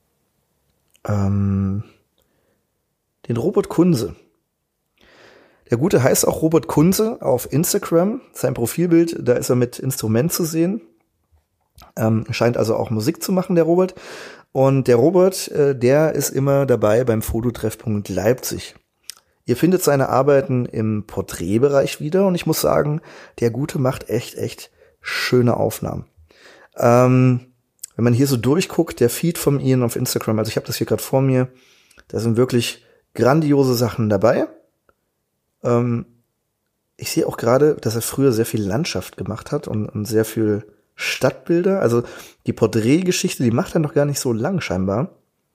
den Robert Kunze. Der Gute heißt auch Robert Kunze auf Instagram. Sein Profilbild, da ist er mit Instrument zu sehen. Scheint also auch Musik zu machen, der Robert. Und der Robert, der ist immer dabei beim Fototreffpunkt Leipzig. Ihr findet seine Arbeiten im Porträtbereich wieder und ich muss sagen, der Gute macht echt schöne Aufnahmen. Wenn man hier so durchguckt, der Feed von Ian auf Instagram, also ich habe das hier gerade vor mir, da sind wirklich grandiose Sachen dabei. Ich sehe auch gerade, dass er früher sehr viel Landschaft gemacht hat und sehr viel Stadtbilder. Also die Porträtgeschichte, die macht er noch gar nicht so lang scheinbar.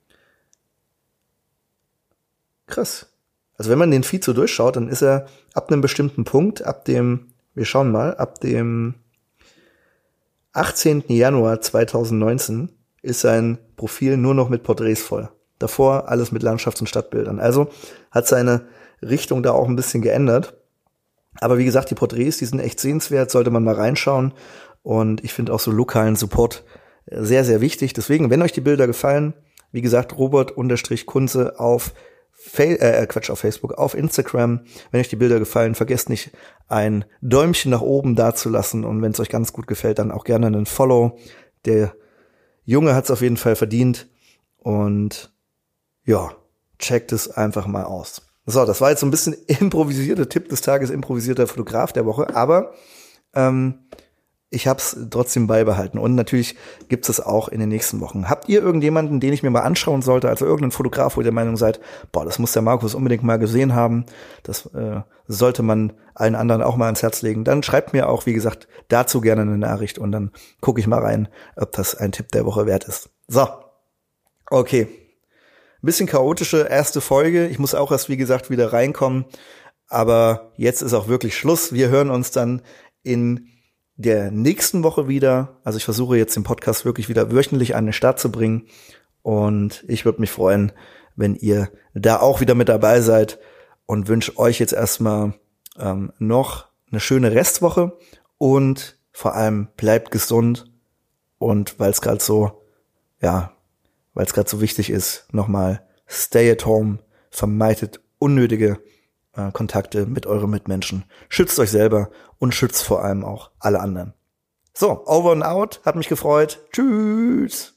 Krass. Also wenn man den Feed so durchschaut, dann ist er ab einem bestimmten Punkt, wir schauen mal, ab dem 18. Januar 2019 ist sein Profil nur noch mit Porträts voll. Davor alles mit Landschafts- und Stadtbildern. Also hat seine Richtung da auch ein bisschen geändert. Aber wie gesagt, die Porträts, die sind echt sehenswert, sollte man mal reinschauen. Und ich finde auch so lokalen Support sehr, sehr wichtig. Deswegen, wenn euch die Bilder gefallen, wie gesagt, Robert-Kunze auf Facebook, auf Instagram. Wenn euch die Bilder gefallen, vergesst nicht, ein Däumchen nach oben dazulassen. Und wenn es euch ganz gut gefällt, dann auch gerne einen Follow. Der Junge hat es auf jeden Fall verdient. Und ja, checkt es einfach mal aus. So, das war jetzt so ein bisschen improvisierter Tipp des Tages, improvisierter Fotograf der Woche. Aber ich habe es trotzdem beibehalten. Und natürlich gibt es auch in den nächsten Wochen. Habt ihr irgendjemanden, den ich mir mal anschauen sollte, also irgendeinen Fotograf, wo ihr der Meinung seid, das muss der Markus unbedingt mal gesehen haben, das sollte man allen anderen auch mal ans Herz legen, dann schreibt mir auch, wie gesagt, dazu gerne eine Nachricht und dann gucke ich mal rein, ob das ein Tipp der Woche wert ist. So, okay. Ein bisschen chaotische erste Folge. Ich muss auch erst, wie gesagt, wieder reinkommen. Aber jetzt ist auch wirklich Schluss. Wir hören uns dann in der nächsten Woche wieder. Also ich versuche jetzt den Podcast wirklich wieder wöchentlich an den Start zu bringen. Und ich würde mich freuen, wenn ihr da auch wieder mit dabei seid und wünsche euch jetzt erstmal noch eine schöne Restwoche und vor allem bleibt gesund. Und weil es gerade so wichtig ist, nochmal stay at home, vermeidet unnötige Kontakte mit euren Mitmenschen. Schützt euch selber und schützt vor allem auch alle anderen. So, over and out, hat mich gefreut. Tschüss!